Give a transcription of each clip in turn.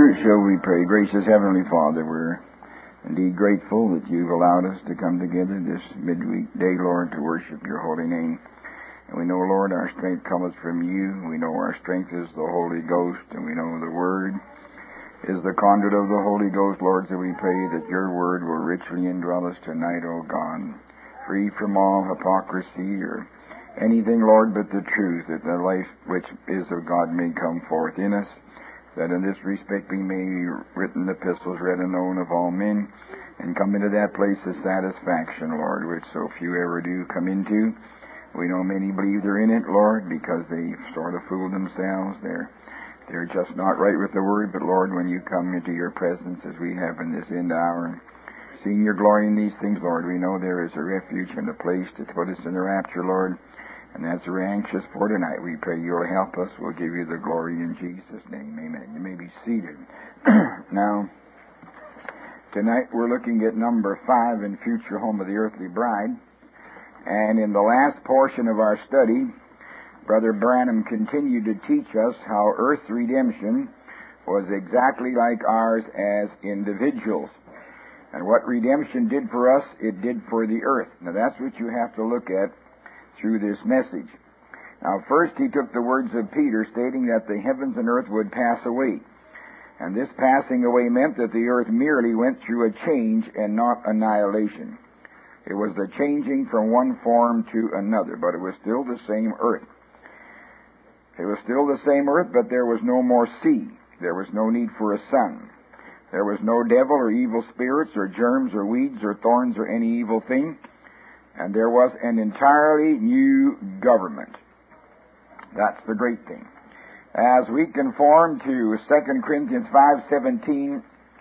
Shall we pray? Gracious Heavenly Father, we're indeed grateful that you've allowed us to come together this midweek day, Lord, to worship your holy name. And we know, Lord, our strength cometh from you. We know our strength is the Holy Ghost, and we know the Word is the conduit of the Holy Ghost, Lord. So we pray that your Word will richly indwell us tonight, O God, free from all hypocrisy or anything, Lord, but the truth, that the life which is of God may come forth in us, that in this respect we may be written epistles read and known of all men, and come into that place of satisfaction, Lord, which so few ever do come into. We know many believe they're in it, Lord, because they sort of fool themselves. They're just not right with the Word, but Lord, when you come into your presence as we have in this end hour, seeing your glory in these things, Lord, we know there is a refuge and a place to put us in the rapture, Lord. And that's what we're anxious for tonight. We pray you'll help us. We'll give you the glory in Jesus' name. Amen. You may be seated. Now, tonight we're looking at number 5 in Future Home of the Earthly Bride. And in the last portion of our study, Brother Branham continued to teach us how Earth's redemption was exactly like ours as individuals. And what redemption did for us, it did for the earth. Now that's what you have to look at through this message. Now first he took the words of Peter stating that the heavens and earth would pass away. And this passing away meant that the earth merely went through a change and not annihilation. It was the changing from one form to another, but it was still the same earth. It was still the same earth, but there was no more sea. There was no need for a sun. There was no devil or evil spirits or germs or weeds or thorns or any evil thing. And there was an entirely new government. That's the great thing. As we conform to 2 Corinthians 5:17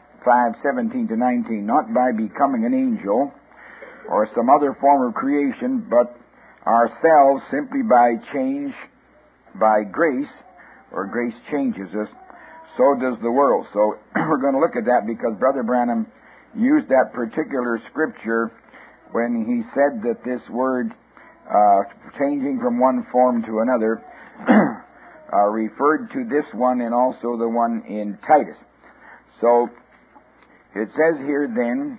to 19, not by becoming an angel or some other form of creation, but ourselves simply by change, by grace, or grace changes us, so does the world. So we're going to look at that because Brother Branham used that particular scripture when he said that this word, changing from one form to another, referred to this one and also the one in Titus. So it says here then,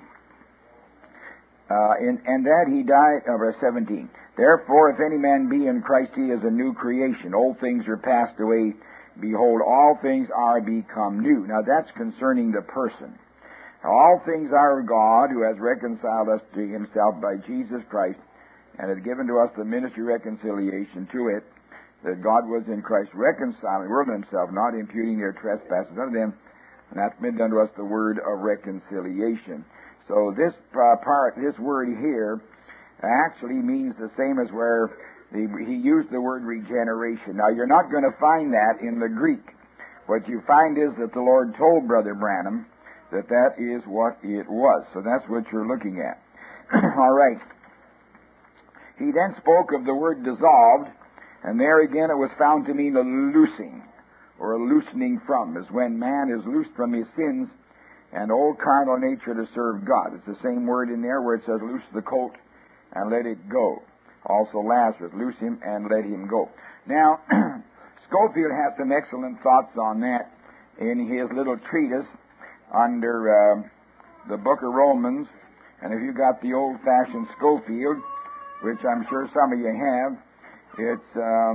and that he died, verse 17, therefore if any man be in Christ, he is a new creation. Old things are passed away. Behold, all things are become new. Now that's concerning the person. All things are of God, who has reconciled us to himself by Jesus Christ, and has given to us the ministry of reconciliation, to it, that God was in Christ reconciling the world to himself, not imputing their trespasses unto them, and hath made unto us the word of reconciliation. So this this word here, actually means the same as where he used the word regeneration. Now, you're not going to find that in the Greek. What you find is that the Lord told Brother Branham that is what it was. So that's what you're looking at. All right. He then spoke of the word dissolved, and there again it was found to mean a loosing, or a loosening from, as when man is loosed from his sins and old carnal nature to serve God. It's the same word in there where it says, loose the colt and let it go. Also Lazarus, loose him and let him go. Now, Scofield has some excellent thoughts on that in his little treatise under the book of Romans. And if you got the old-fashioned Scofield, which I'm sure some of you have, it's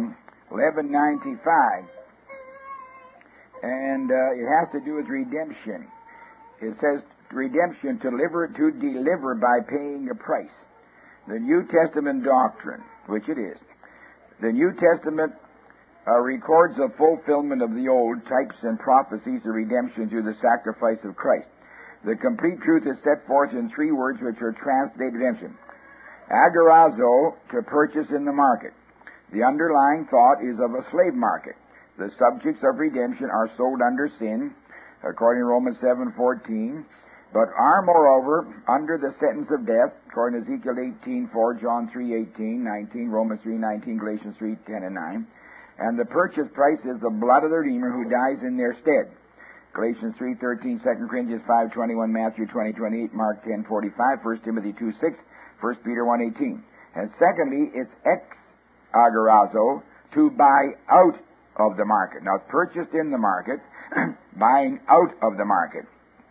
1195. And it has to do with redemption. It says, redemption, to deliver by paying a price. The New Testament doctrine, which it is. The New Testament records the fulfillment of the old, types and prophecies of redemption through the sacrifice of Christ. The complete truth is set forth in 3 words which are translated redemption. Agorazo, to purchase in the market. The underlying thought is of a slave market. The subjects of redemption are sold under sin, according to Romans 7:14, but are moreover under the sentence of death, according to Ezekiel 18:4, John 3:18, 19, Romans 3:19, Galatians 3:10 and 9. And the purchase price is the blood of the Redeemer who dies in their stead. Galatians 3:13, 2 Corinthians 5:21, Matthew 20:28, Mark 10:45, 1 Timothy 2:6, 1 Peter 1:18. And secondly, it's ex agorazo, to buy out of the market. Now, it's purchased in the market, buying out of the market.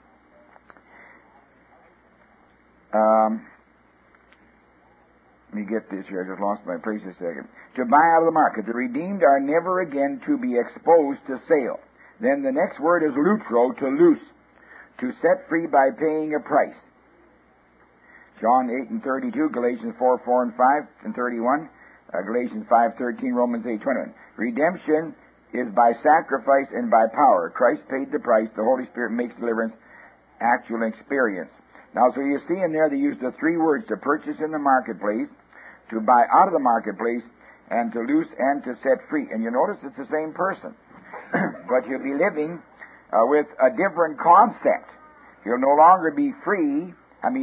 Let me get this here. I just lost my place a second. To buy out of the market. The redeemed are never again to be exposed to sale. Then the next word is lutro, to loose, to set free by paying a price. John 8 and 32, Galatians 4, 4 and 5 and 31, Galatians 5, 13, Romans 8, 21. Redemption is by sacrifice and by power. Christ paid the price. The Holy Spirit makes deliverance actual experience. Now, so you see in there they use the three words: to purchase in the marketplace, to buy out of the marketplace, and to loose and to set free. And you notice it's the same person. But you'll be living with a different concept. You'll no longer be free,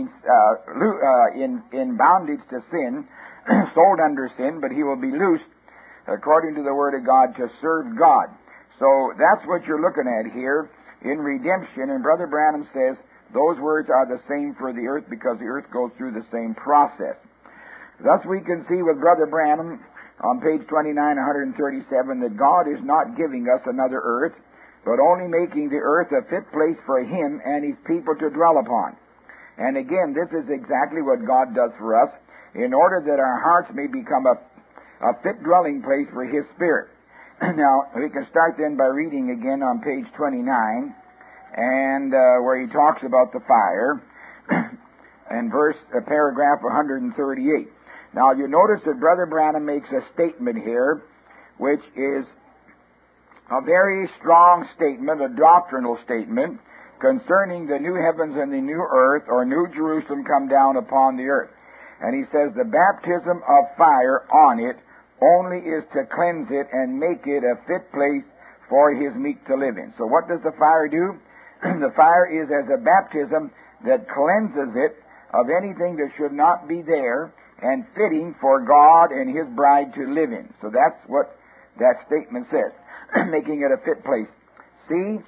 in bondage to sin, sold under sin, but he will be loosed, according to the Word of God, to serve God. So that's what you're looking at here in redemption. And Brother Branham says those words are the same for the earth because the earth goes through the same process. Thus we can see with Brother Branham on page 29, 137, that God is not giving us another earth, but only making the earth a fit place for Him and His people to dwell upon. And again, this is exactly what God does for us, in order that our hearts may become a fit dwelling place for His Spirit. Now, we can start then by reading again on page 29, and where he talks about the fire, and paragraph 138. Now, you notice that Brother Branham makes a statement here, which is a very strong statement, a doctrinal statement, concerning the new heavens and the new earth, or New Jerusalem, come down upon the earth. And he says the baptism of fire on it only is to cleanse it and make it a fit place for His meek to live in. So what does the fire do? The fire is as a baptism that cleanses it of anything that should not be there, and fitting for God and His bride to live in. So that's what that statement says, making it a fit place. See,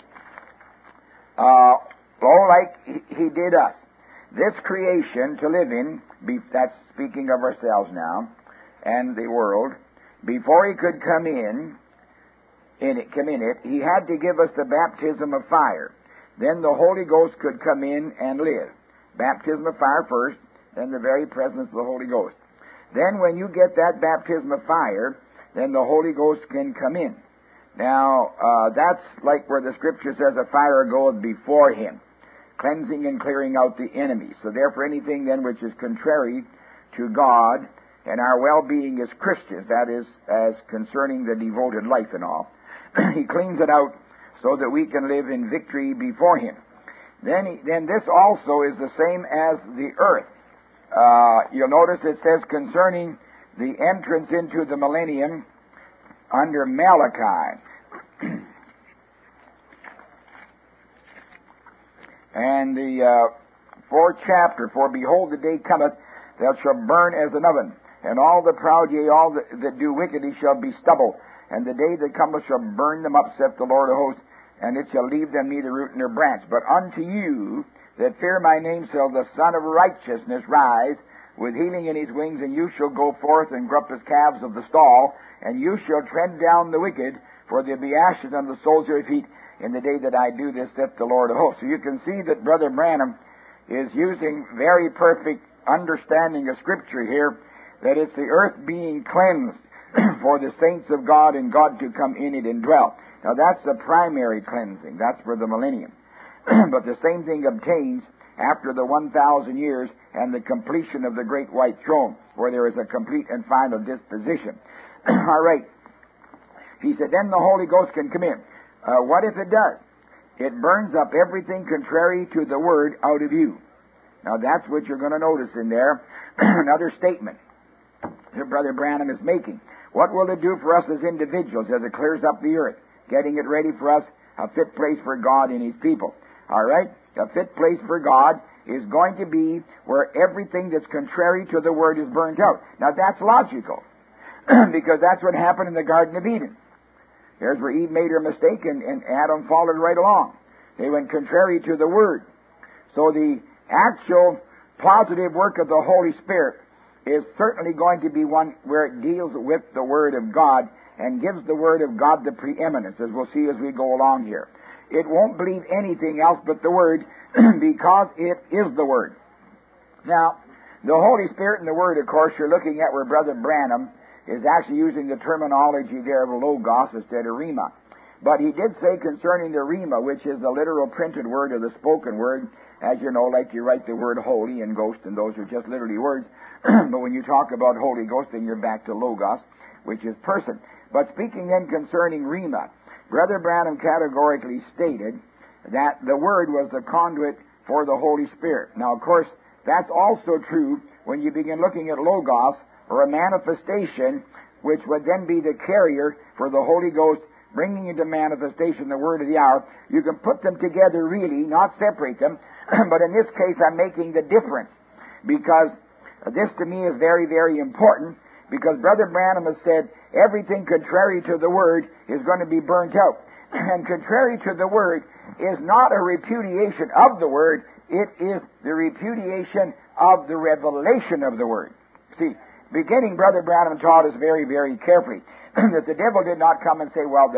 like He did us. This creation to live in, that's speaking of ourselves now, and the world, before He could come in it, He had to give us the baptism of fire. Then the Holy Ghost could come in and live. Baptism of fire first, then the very presence of the Holy Ghost. Then when you get that baptism of fire, then the Holy Ghost can come in. Now, that's like where the Scripture says a fire goeth before Him, cleansing and clearing out the enemy. So therefore anything then which is contrary to God and our well-being as Christians, that is, as concerning the devoted life and all, He cleans it out so that we can live in victory before Him. Then this also is the same as the earth. You'll notice it says concerning the entrance into the millennium under Malachi. And the fourth chapter, for behold, the day cometh that shall burn as an oven, and all the proud, yea, all that do wickedly shall be stubble. And the day that cometh shall burn them up, saith the Lord of hosts, and it shall leave them neither root nor branch. But unto you that fear my name shall the Son of Righteousness rise with healing in His wings, and you shall go forth and group as calves of the stall, and you shall tread down the wicked, for there be ashes under the soles of your feet in the day that I do this, saith the Lord of hosts. So you can see that Brother Branham is using very perfect understanding of Scripture here, that it's the earth being cleansed for the saints of God and God to come in it and dwell. Now that's the primary cleansing. That's for the millennium. But the same thing obtains after the 1,000 years and the completion of the great white throne, where there is a complete and final disposition. All right. He said, then the Holy Ghost can come in. What if it does? It burns up everything contrary to the Word out of you. Now that's what you're going to notice in there. Another statement that Brother Branham is making. What will it do for us as individuals as it clears up the earth, getting it ready for us, a fit place for God and His people? All right? A fit place for God is going to be where everything that's contrary to the Word is burnt out. Now that's logical, because that's what happened in the Garden of Eden. Here's where Eve made her mistake, and Adam followed right along. They went contrary to the Word. So the actual positive work of the Holy Spirit is certainly going to be one where it deals with the Word of God and gives the Word of God the preeminence, as we'll see as we go along here. It won't believe anything else but the Word because it is the Word. Now, the Holy Spirit and the Word, of course, you're looking at where Brother Branham is actually using the terminology there of logos instead of rhema. But he did say concerning the rhema, which is the literal printed word or the spoken word, as you know, like you write the word holy and ghost, and those are just literally words. But when you talk about Holy Ghost, then you're back to logos, which is person. But speaking then concerning rhema, Brother Branham categorically stated that the Word was the conduit for the Holy Spirit. Now, of course, that's also true when you begin looking at logos, or a manifestation, which would then be the carrier for the Holy Ghost, bringing into manifestation the Word of the hour. You can put them together really, not separate them, but in this case I'm making the difference, because this to me is very, very important, because Brother Branham has said everything contrary to the Word is going to be burnt out. And contrary to the Word is not a repudiation of the Word, it is the repudiation of the revelation of the Word. See, beginning, Brother Branham taught us very, very carefully that the devil did not come and say, well,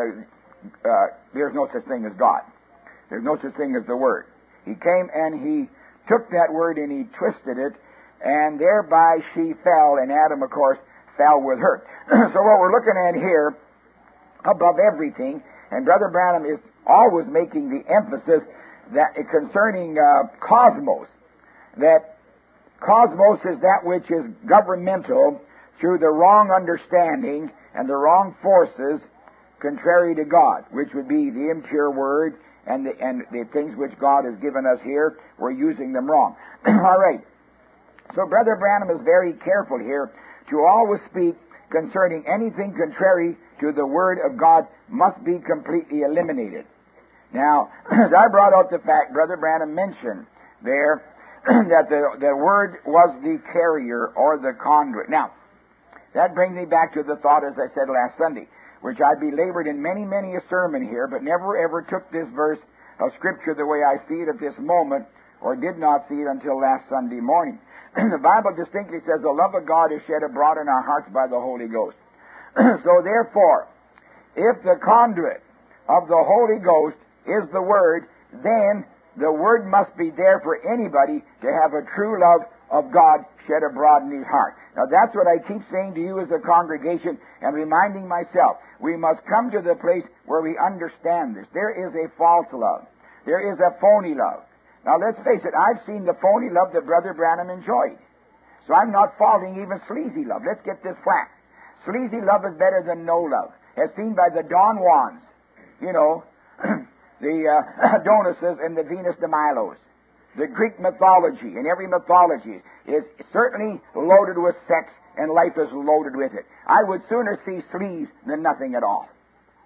there's no such thing as God. There's no such thing as the Word. He came and he took that Word and he twisted it, and thereby she fell, and Adam, of course, fell with her. So what we're looking at here, above everything, and Brother Branham is always making the emphasis that concerning cosmos, that cosmos is that which is governmental through the wrong understanding and the wrong forces contrary to God, which would be the impure word and the things which God has given us here. We're using them wrong. All right. So Brother Branham is very careful here to always speak concerning anything contrary to the Word of God must be completely eliminated. Now, as I brought out the fact, Brother Branham mentioned there that the Word was the carrier or the conduit. Now, that brings me back to the thought, as I said last Sunday, which I belabored in many, many a sermon here, but never ever took this verse of Scripture the way I see it at this moment, or did not see it until last Sunday morning. The Bible distinctly says the love of God is shed abroad in our hearts by the Holy Ghost. So therefore, if the conduit of the Holy Ghost is the Word, then the Word must be there for anybody to have a true love of God shed abroad in his heart. Now that's what I keep saying to you as a congregation and reminding myself. We must come to the place where we understand this. There is a false love. There is a phony love. Now let's face it, I've seen the phony love that Brother Branham enjoyed. So I'm not faulting even sleazy love. Let's get this flat. Sleazy love is better than no love, as seen by the Don Juans, you know, the Adonises and the Venus de Milos. The Greek mythology, and every mythology is certainly loaded with sex, and life is loaded with it. I would sooner see sleaze than nothing at all.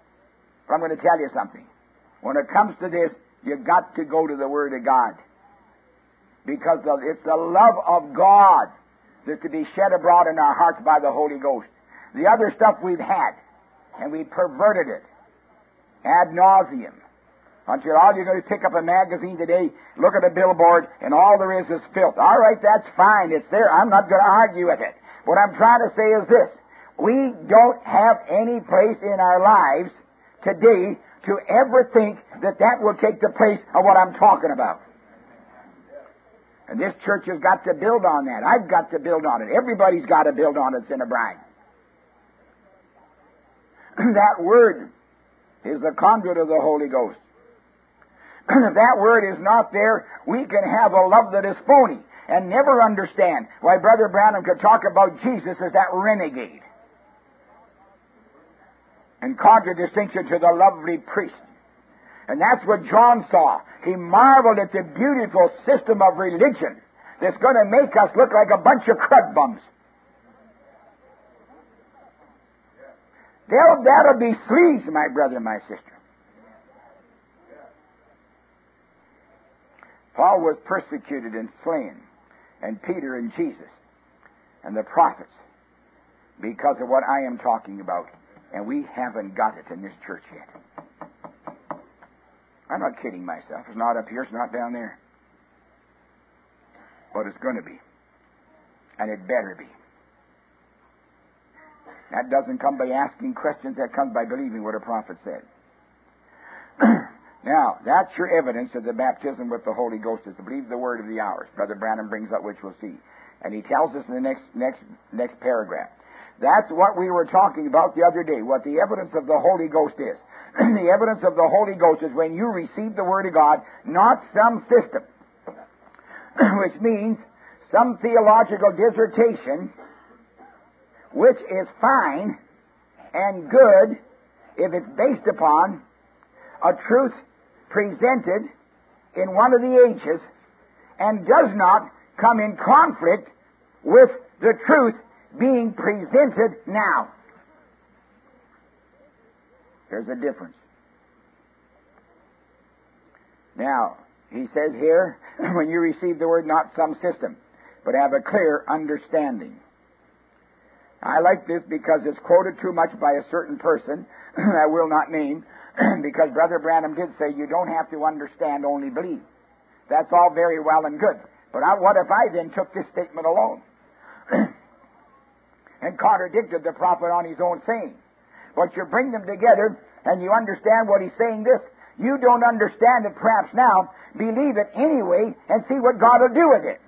But I'm going to tell you something. When it comes to this, you've got to go to the Word of God. Because it's the love of God that's to be shed abroad in our hearts by the Holy Ghost. The other stuff we've had, and we perverted it ad nauseum. Until all you're going to pick up a magazine today, look at a billboard, and all there is filth. All right, that's fine. It's there. I'm not going to argue with it. What I'm trying to say is this. We don't have any place in our lives today to ever think that that will take the place of what I'm talking about. And this church has got to build on that. I've got to build on it. Everybody's got to build on it, Sinner Bride. That Word is the conduit of the Holy Ghost. If that Word is not there, we can have a love that is phony and never understand why Brother Branham could talk about Jesus as that renegade. In contradistinction to the lovely priest. And that's what John saw. He marveled at the beautiful system of religion that's going to make us look like a bunch of crud bums. That'll be sleaze, my brother and my sister. Paul was persecuted and slain, and Peter and Jesus, and the prophets, because of what I am talking about. And we haven't got it in this church yet. I'm not kidding myself. It's not up here, it's not down there. But it's going to be. And it better be. That doesn't come by asking questions. That comes by believing what a prophet said. Now, that's your evidence of the baptism with the Holy Ghost, is to believe the word of the hours. Brother Branham brings up, which we'll see. And he tells us in the next paragraph. That's what we were talking about the other day, what the evidence of the Holy Ghost is. The evidence of the Holy Ghost is when you receive the Word of God, not some system, which means some theological dissertation, which is fine and good if it's based upon a truth presented in one of the ages and does not come in conflict with the truth being presented now. There's a difference. Now, he says here, when you receive the word, not some system, but have a clear understanding. I like this because it's quoted too much by a certain person I will not name, because Brother Branham did say you don't have to understand, only believe. That's all very well and good. But what if I then took this statement alone and contradicted the prophet on his own saying? But you bring them together and you understand what he's saying this. You don't understand it perhaps now. Believe it anyway and see what God will do with it.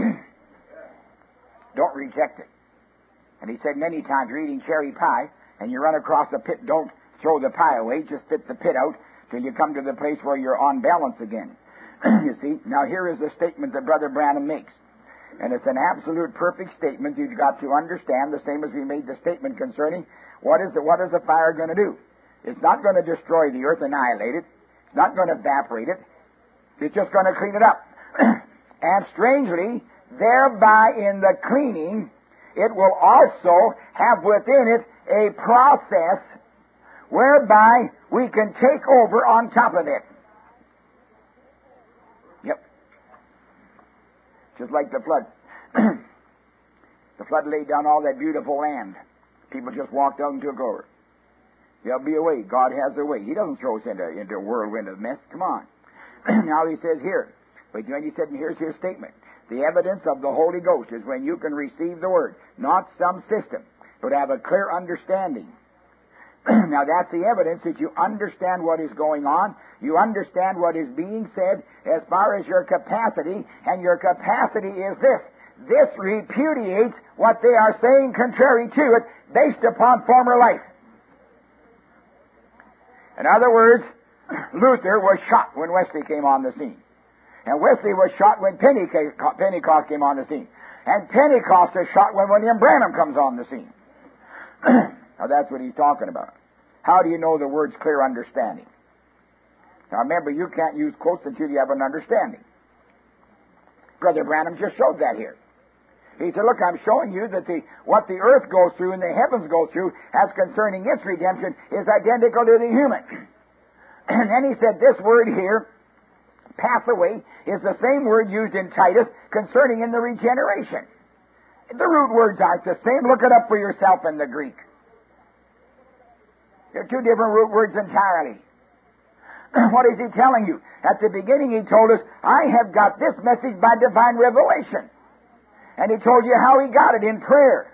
Don't reject it. And he said many times, you're eating cherry pie and you run across a pit, don't throw the pie away, just spit the pit out till you come to the place where you're on balance again. You see, now here is a statement that Brother Branham makes. And it's an absolute perfect statement. You've got to understand, the same as we made the statement concerning what is the fire going to do? It's not going to destroy the earth, annihilate it. It's not going to evaporate it. It's just going to clean it up. And strangely, thereby in the cleaning, it will also have within it a process whereby we can take over on top of it. Yep. Just like the flood. The flood laid down all that beautiful land. People just walked out and took over. There'll be a way. God has a way. He doesn't throw us into a whirlwind of mess. Come on. Now he says here, but when he said, and here's his statement, the evidence of the Holy Ghost is when you can receive the Word, not some system, but have a clear understanding. Now that's the evidence that you understand what is going on, you understand what is being said as far as your capacity, and your capacity is this. This repudiates what they are saying contrary to it based upon former life. In other words, Luther was shot when Wesley came on the scene. And Wesley was shot when Pentecost came on the scene. And Pentecost is shot when William Branham comes on the scene. Now that's what he's talking about. How do you know the word's clear understanding? Now remember, you can't use quotes until you have an understanding. Brother Branham just showed that here. He said, look, I'm showing you that what the earth goes through and the heavens go through as concerning its redemption is identical to the human. And then he said, this word here, pass away, is the same word used in Titus concerning in the regeneration. The root words aren't the same. Look it up for yourself in the Greek. They're two different root words entirely. What is he telling you? At the beginning he told us, I have got this message by divine revelation. And he told you how he got it in prayer.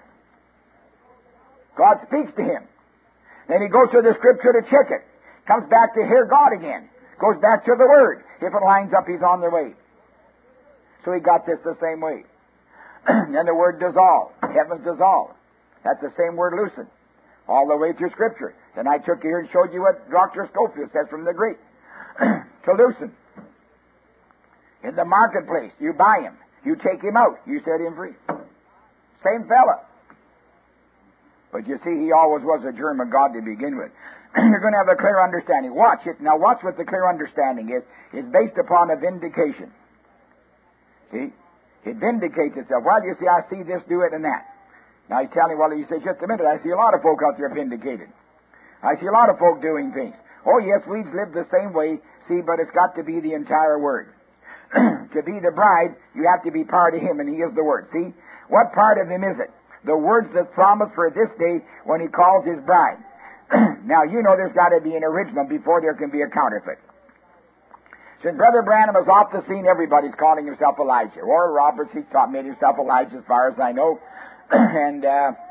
God speaks to him. Then he goes to the Scripture to check it. Comes back to hear God again. Goes back to the Word. If it lines up, he's on the way. So he got this the same way. Then the word dissolve. Heavens dissolve. That's the same word loosen. All the way through Scripture. Then I took you here and showed you what Dr. Scofield says from the Greek. To loosen. In the marketplace, you buy him. You take him out. You set him free. Same fella. But you see, he always was a germ of God to begin with. You're going to have a clear understanding. Watch it. Now watch what the clear understanding is. It's based upon a vindication. See? It vindicates itself. Well, you see, I see this, do it, and that. Now he's telling, well, he says, just a minute, I see a lot of folk out there vindicated. I see a lot of folk doing things. Oh, yes, we live the same way, see, but it's got to be the entire Word. To be the bride, you have to be part of Him, and He is the Word. See? What part of Him is it? The words that's promised for this day when He calls His bride. Now, you know there's got to be an original before there can be a counterfeit. Since Brother Branham is off the scene, everybody's calling himself Elijah. Oral Roberts, he made himself Elijah as far as I know. And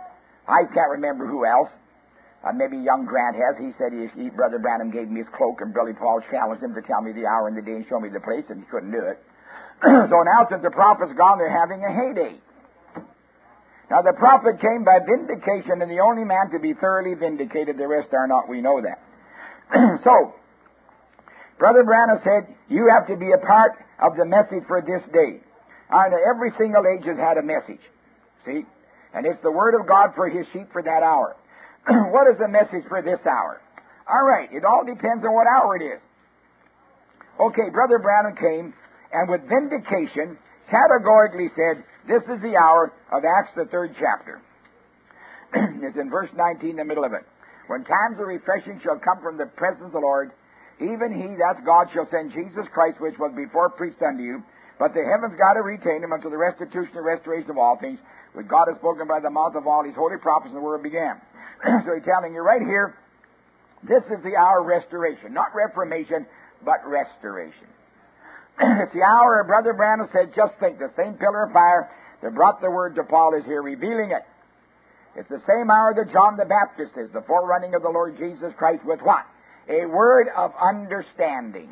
I can't remember who else. Maybe young Grant has. He said Brother Branham gave me his cloak, and Billy Paul challenged him to tell me the hour and the day and show me the place, and he couldn't do it. So now, since the prophet's gone, they're having a heyday. Now, the prophet came by vindication, and the only man to be thoroughly vindicated, the rest are not. We know that. So, Brother Branham said, you have to be a part of the message for this day. And every single age has had a message. See? And it's the Word of God for His sheep for that hour. What is the message for this hour? All right, it all depends on what hour it is. Okay, Brother Branham came, and with vindication, categorically said, this is the hour of Acts, the 3rd chapter. It's in verse 19, the middle of it. When times of refreshing shall come from the presence of the Lord, even He, that's God, shall send Jesus Christ, which was before preached unto you. But the heavens got to retain Him until the restitution and restoration of all things, which God has spoken by the mouth of all His holy prophets, and the word began. So He's telling you right here, this is the hour of restoration. Not reformation, but restoration. It's the hour, Brother Branham said, just think, the same pillar of fire that brought the word to Paul is here revealing it. It's the same hour that John the Baptist is, the forerunning of the Lord Jesus Christ, with what? A word of understanding.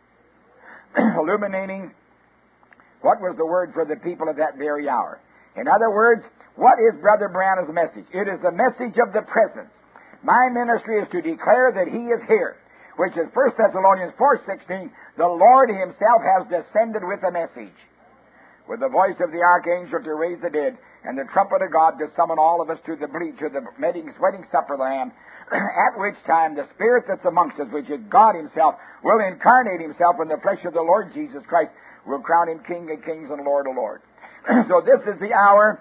Illuminating what was the word for the people of that very hour. In other words, what is Brother Branham's message? It is the message of the presence. My ministry is to declare that He is here, which is 1 Thessalonians 4:16, the Lord Himself has descended with a message, with the voice of the archangel to raise the dead, and the trumpet of God to summon all of us to the wedding supper of the Lamb, at which time the Spirit that's amongst us, which is God Himself, will incarnate Himself in the flesh of the Lord Jesus Christ, will crown Him King of kings and Lord of lords. So this is the hour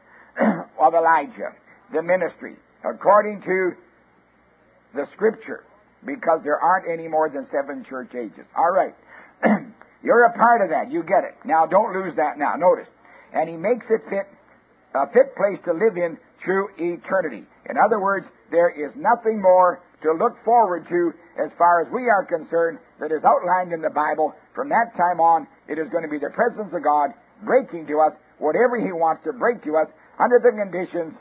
of Elijah, the ministry, according to the Scripture, because there aren't any more than 7 church ages. All right. You're a part of that. You get it. Now, don't lose that now. Notice. And He makes it a fit place to live in through eternity. In other words, there is nothing more to look forward to as far as we are concerned that is outlined in the Bible. From that time on, it is going to be the presence of God breaking to us whatever He wants to break to us under the conditions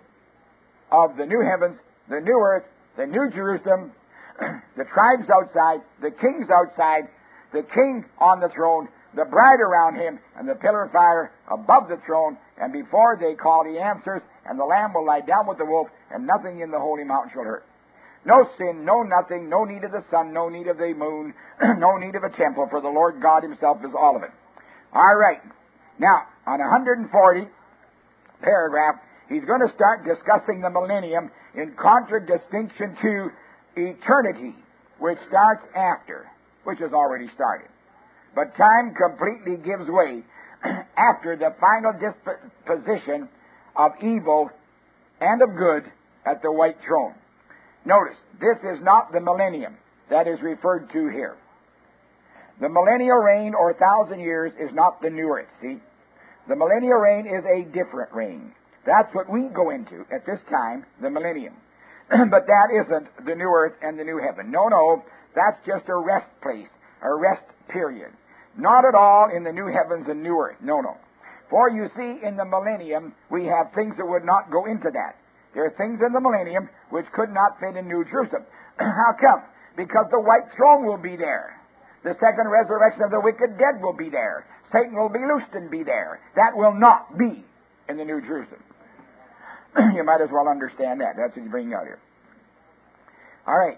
of the new heavens, the new earth, the new Jerusalem, the tribes outside, the kings outside, the king on the throne, the bride around Him, and the pillar of fire above the throne. And before they call, He answers, and the Lamb will lie down with the wolf, and nothing in the holy mountain shall hurt. No sin, no nothing, no need of the sun, no need of the moon, no need of a temple, for the Lord God Himself is all of it. All right. Now, on 140 paragraph, he's going to start discussing the millennium in contradistinction to eternity, which starts after, which has already started. But time completely gives way after the final disposition of evil and of good at the white throne. Notice, this is not the millennium that is referred to here. The millennial reign, or 1,000 years, is not the new earth, see? The millennial reign is a different reign. That's what we go into at this time, the millennium. But that isn't the new earth and the new heaven. No, that's just a rest place, a rest period. Not at all in the new heavens and new earth. No. For you see, in the millennium, we have things that would not go into that. There are things in the millennium which could not fit in New Jerusalem. How come? Because the white throne will be there. The second resurrection of the wicked dead will be there. Satan will be loosed and be there. That will not be in the New Jerusalem. You might as well understand that. That's what he's bringing out here. All right.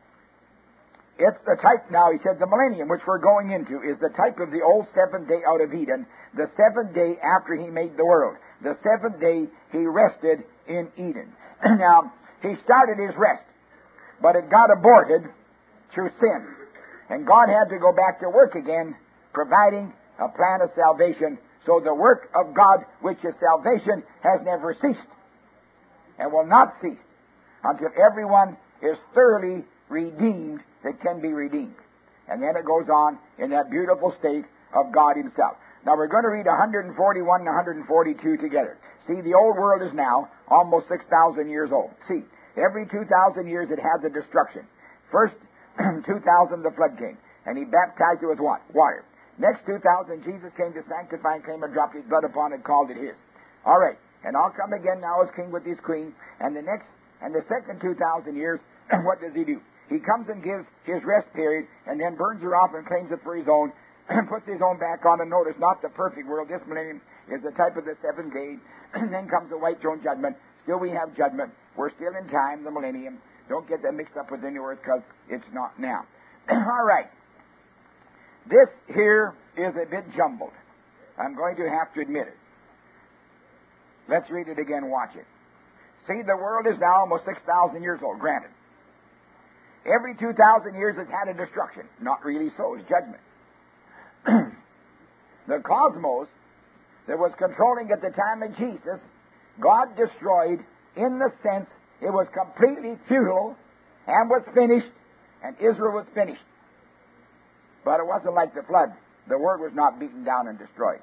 It's the type, now he said the millennium, which we're going into, is the type of the old 7th day out of Eden, the 7th day after He made the world. The 7th day He rested in Eden. Now, He started His rest, but it got aborted through sin. And God had to go back to work again, providing a plan of salvation. So the work of God, which is salvation, has never ceased and will not cease until everyone is thoroughly redeemed that can be redeemed. And then it goes on in that beautiful state of God Himself. Now we're going to read 141 and 142 together. See, the old world is now almost 6,000 years old. See, every 2,000 years it has a destruction. First 2,000 the flood came, and He baptized it with what? Water. Next 2,000 Jesus came to sanctify and came and dropped His blood upon it and called it His. All right. And I'll come again now as king with his queen. And the second 2,000 years, what does he do? He comes and gives his rest period and then burns her off and claims it for his own, puts his own back on. And notice, not the perfect world. This millennium is the type of the seventh day. And then comes the white throne judgment. Still we have judgment. We're still in time, the millennium. Don't get that mixed up with the new earth, because it's not now. All right. This here is a bit jumbled. I'm going to have to admit it. Let's read it again, watch it. See, the world is now almost 6,000 years old, granted. Every 2,000 years it's had a destruction. Not really so, it's judgment. The cosmos that was controlling at the time of Jesus, God destroyed in the sense it was completely futile and was finished, and Israel was finished. But it wasn't like the flood. The word was not beaten down and destroyed.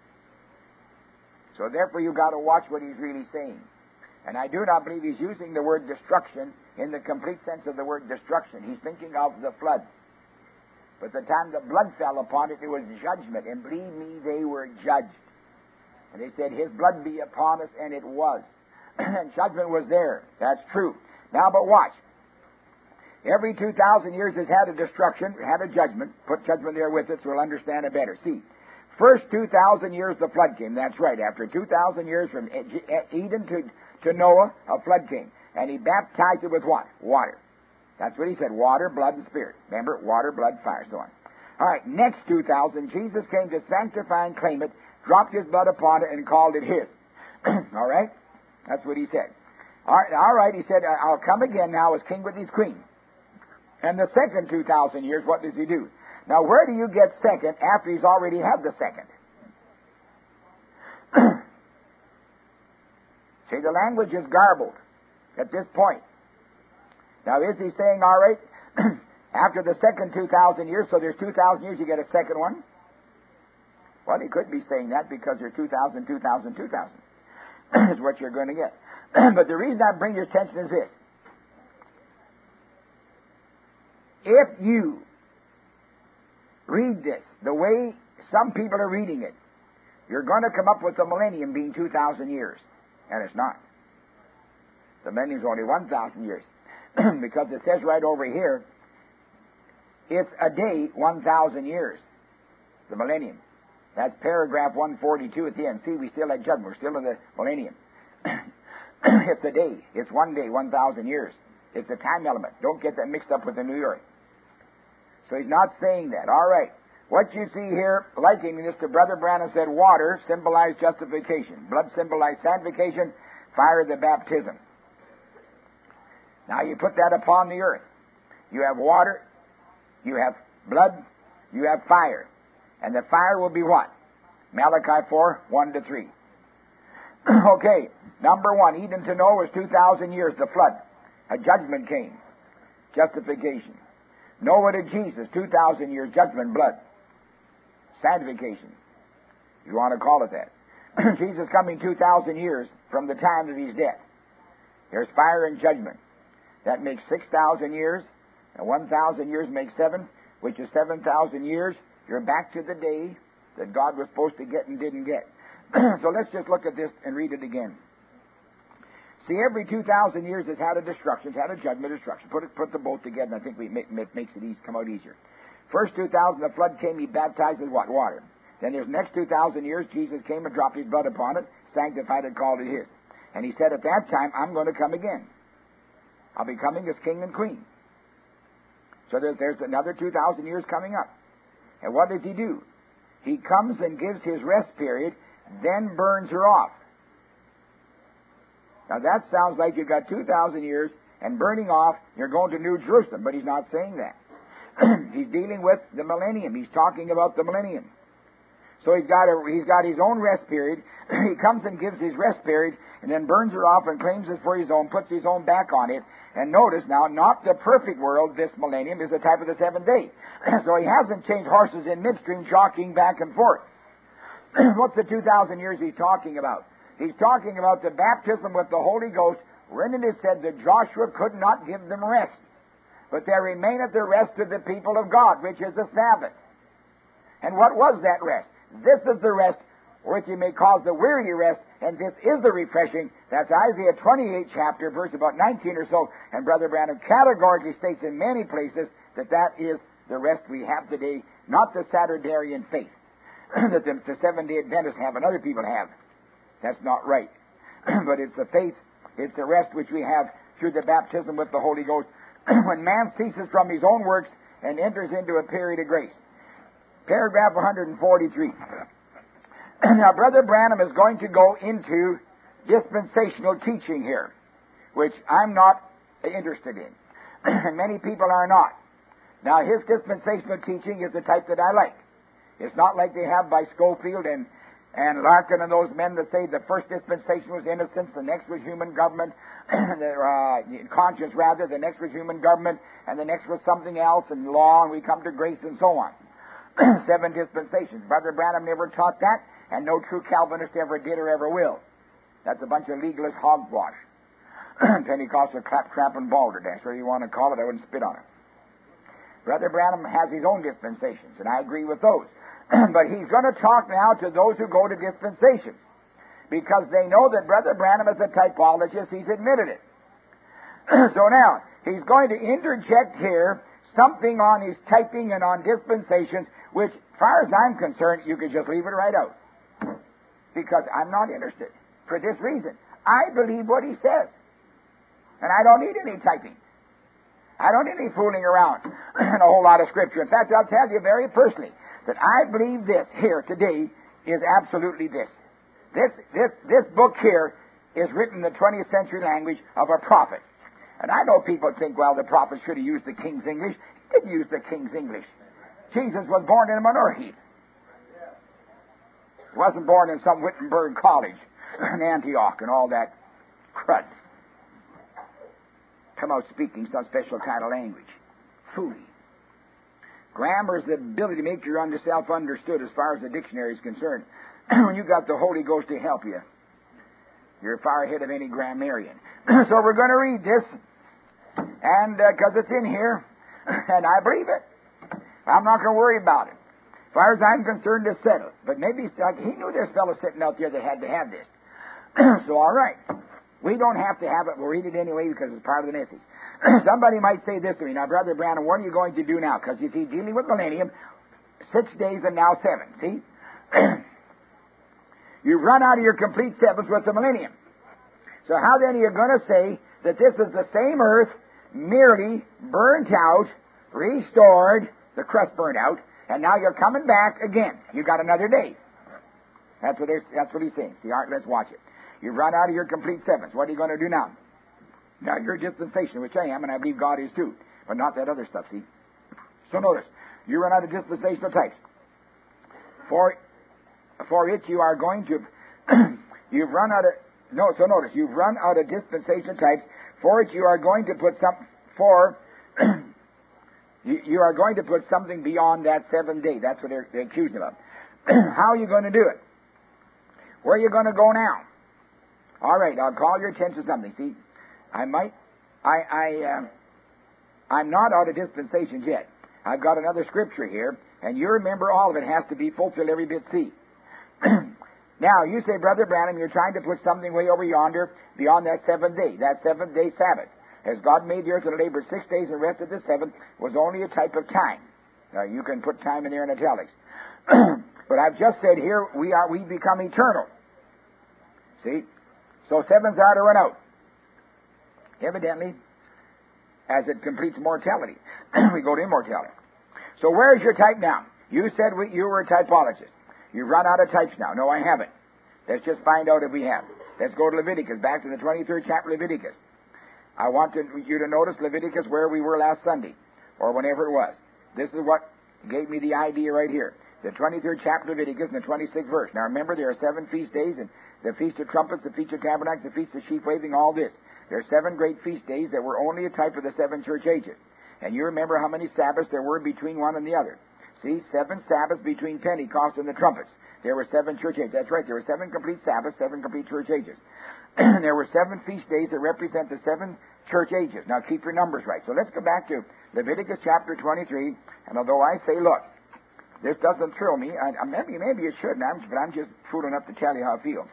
So therefore you've got to watch what he's really saying. And I do not believe he's using the word destruction in the complete sense of the word destruction. He's thinking of the flood. But the time the blood fell upon it, it was judgment. And believe me, they were judged. And they said, his blood be upon us, and it was. And judgment was there. That's true. Now, but watch. Every 2,000 years has had a destruction, had a judgment. Put judgment there with it so we'll understand it better. See, first 2,000 years the flood came. That's right. After 2,000 years from Eden to Noah, a flood came. And he baptized it with what? Water. That's what he said. Water, blood, and spirit. Remember? Water, blood, fire, so on. All right. Next 2,000, Jesus came to sanctify and claim it, dropped his blood upon it, and called it his. All right? That's what he said. All right. He said, I'll come again now as king with his queen. And the second 2,000 years, what does he do? Now, where do you get second after he's already had the second? See, the language is garbled at this point. Now, is he saying, all right, after the second 2,000 years, so there's 2,000 years, you get a second one? Well, he could be saying that because there's 2,000, 2,000, 2,000 is what you're going to get. But the reason I bring your attention is this. If you read this the way some people are reading it, you're going to come up with the millennium being 2,000 years. And it's not. The millennium is only 1,000 years. Because it says right over here, it's a day, 1,000 years. The millennium. That's paragraph 142 at the end. See, we still have judgment. We're still in the millennium. It's a day. It's one day, 1,000 years. It's a time element. Don't get that mixed up with the New York. So he's not saying that. All right. What you see here, likening this to Brother Branham said, water symbolized justification. Blood symbolized sanctification. Fire, the baptism. Now you put that upon the earth. You have water. You have blood. You have fire. And the fire will be what? Malachi 4, 1-3. Okay. Number one, Eden to Noah was 2,000 years, the flood. A judgment came. Justification. Noah to Jesus, 2,000 years, judgment, blood. Sanctification, if you want to call it that. Jesus coming 2,000 years from the time of his death. There's fire and judgment. That makes 6,000 years, and 1,000 years makes 7, which is 7,000 years. You're back to the day that God was supposed to get and didn't get. So let's just look at this and read it again. See, every 2,000 years has had a destruction, it's had a judgment, destruction. Put the both together, and I think it makes it come out easier. First 2,000, the flood came, he baptized with what? Water. Then there's next 2,000 years, Jesus came and dropped his blood upon it, sanctified it, called it his. And he said at that time, I'm going to come again. I'll be coming as king and queen. So there's another 2,000 years coming up. And what does he do? He comes and gives his rest period, then burns her off. Now that sounds like you've got 2,000 years and burning off, you're going to New Jerusalem, but he's not saying that. He's dealing with the millennium. He's talking about the millennium. So he's got his own rest period. He comes and gives his rest period and then burns her off and claims it for his own, puts his own back on it. And notice now, not the perfect world, this millennium is the type of the seventh day. So he hasn't changed horses in midstream, jockeying back and forth. What's the 2,000 years he's talking about? He's talking about the baptism with the Holy Ghost, wherein it is said that Joshua could not give them rest. But there remaineth the rest to the people of God, which is the Sabbath. And what was that rest? This is the rest which you may call the weary rest, and this is the refreshing. That's Isaiah 28 chapter, verse about 19 or so. And Brother Branham categorically states in many places that that is the rest we have today, not the Saturdarian faith that the Seventh-day Adventists have and other people have. That's not right. But it's the faith, it's the rest which we have through the baptism with the Holy Ghost when man ceases from his own works and enters into a period of grace. Paragraph 143. Now, Brother Branham is going to go into dispensational teaching here, which I'm not interested in, and many people are not. Now, his dispensational teaching is the type that I like. It's not like they have by Schofield and Larkin and those men that say the first dispensation was innocence, the next was human government, conscience rather, the next was human government, and the next was something else, and law, and we come to grace and so on. 7 dispensations. Brother Branham never taught that, and no true Calvinist ever did or ever will. That's a bunch of legalist hogwash. Pentecostal claptrap and balderdash, whatever you want to call it. I wouldn't spit on it. Brother Branham has his own dispensations, and I agree with those. But he's going to talk now to those who go to dispensations, because they know that Brother Branham is a typologist. He's admitted it. So now, he's going to interject here something on his typing and on dispensations, which, as far as I'm concerned, you could just leave it right out, because I'm not interested. For this reason, I believe what he says, and I don't need any typing. I don't need any fooling around and a whole lot of Scripture. In fact, I'll tell you very personally that I believe this here today is absolutely this. This book here is written in the 20th century language of a prophet. And I know people think, well, the prophet should have used the King's English. He didn't use the King's English. Jesus was born in a manure heap. He wasn't born in some Wittenberg college in Antioch and all that crud. Come out speaking some special kind of language. Fooey. Grammar is the ability to make yourself understood as far as the dictionary is concerned. When you've got the Holy Ghost to help you, you're far ahead of any grammarian. So we're going to read this, and because it's in here, and I believe it. I'm not going to worry about it. As far as I'm concerned, it's settled. But maybe he knew there's fellows sitting out there that had to have this. So all right. We don't have to have it. We'll read it anyway because it's part of the message. Somebody might say this to me, now, Brother Branham, what are you going to do now? Because you see, dealing with millennium, 6 days and now 7. See? You've run out of your complete 7s with the millennium. So how then are you going to say that this is the same earth, merely burnt out, restored, the crust burnt out, and now you're coming back again? You got another day. That's what he's saying. See, all right, let's watch it. You've run out of your complete 7s. What are you going to do now? Now, your dispensation, which I am, and I believe God is too, but not that other stuff, see? So notice, you run out of dispensational types. For it you are going to, you've run out of, no, so notice, you've run out of dispensational types. For it you are going to put you are going to put something beyond that 7th day. That's what they're accusing him of. How are you going to do it? Where are you going to go now? All right, I'll call your attention to something. See, I'm not out of dispensations yet. I've got another scripture here, and you remember all of it has to be fulfilled every bit. See. Now, you say, Brother Branham, you're trying to put something way over yonder beyond that 7th day, that 7th day Sabbath. As God made the earth and labored 6 days and rested the 7th, was only a type of time. Now, you can put time in there in italics. But I've just said here, we become eternal. See? So 7s are to run out. Evidently, as it completes mortality. We go to immortality. So where's your type now? You said you were a typologist. You've run out of types now. No, I haven't. Let's just find out if we have. Let's go to Leviticus, back to the 23rd chapter of Leviticus. I want you to notice Leviticus where we were last Sunday, or whenever it was. This is what gave me the idea right here. The 23rd chapter of Leviticus and the 26th verse. Now remember, there are 7 feast days, and the Feast of Trumpets, the Feast of Tabernacles, the Feast of Sheep Waving, all this. There are 7 great feast days that were only a type of the 7 church ages. And you remember how many Sabbaths there were between one and the other. See, 7 Sabbaths between Pentecost and the trumpets. There were 7 church ages. That's right, there were 7 complete Sabbaths, 7 complete church ages. There were 7 feast days that represent the 7 church ages. Now keep your numbers right. So let's go back to Leviticus chapter 23. And although I say, look, this doesn't thrill me, maybe it shouldn't, but I'm just fool enough to tell you how I feel.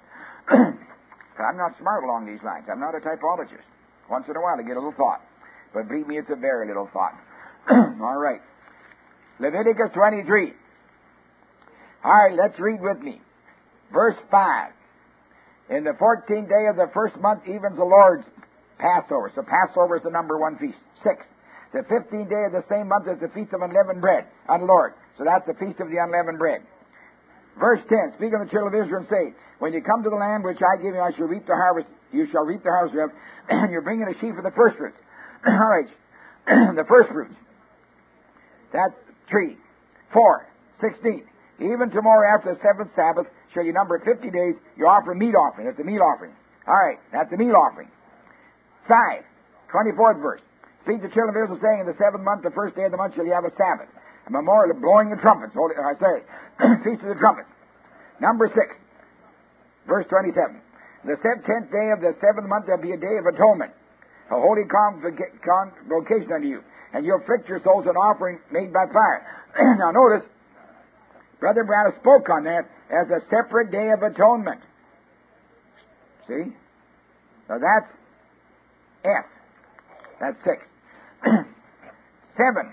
I'm not smart along these lines. I'm not a typologist. Once in a while I get a little thought. But believe me, it's a very little thought. All right. Leviticus 23. All right, let's read with me. Verse 5. In the 14th day of the first month, even the Lord's Passover. So Passover is the number one feast. 6. The 15th day of the same month is the feast of unleavened bread unto the Lord. So that's the feast of the unleavened bread. Verse 10. Speak unto the children of Israel and say, when you come to the land which I give you, I shall reap the harvest. You shall reap the harvest of, and you're bringing a sheaf of the first fruits. All right. The first fruits. That's 3. 4. 16. Even tomorrow after the seventh Sabbath shall you number 50 days. You offer meat offering. That's a meat offering. All right. That's a meat offering. 5. 24th verse. Speak to the children of Israel, saying, in the seventh month, the first day of the month, shall you have a Sabbath, a memorial of blowing the trumpets. Feast of the trumpets. Number 6, verse 27. The 10th day of the seventh month, there will be a day of atonement, a holy convocation unto you, and you afflict your souls an offering made by fire. Now notice, Brother Branham spoke on that as a separate day of atonement. See? So that's F. That's 6. 7.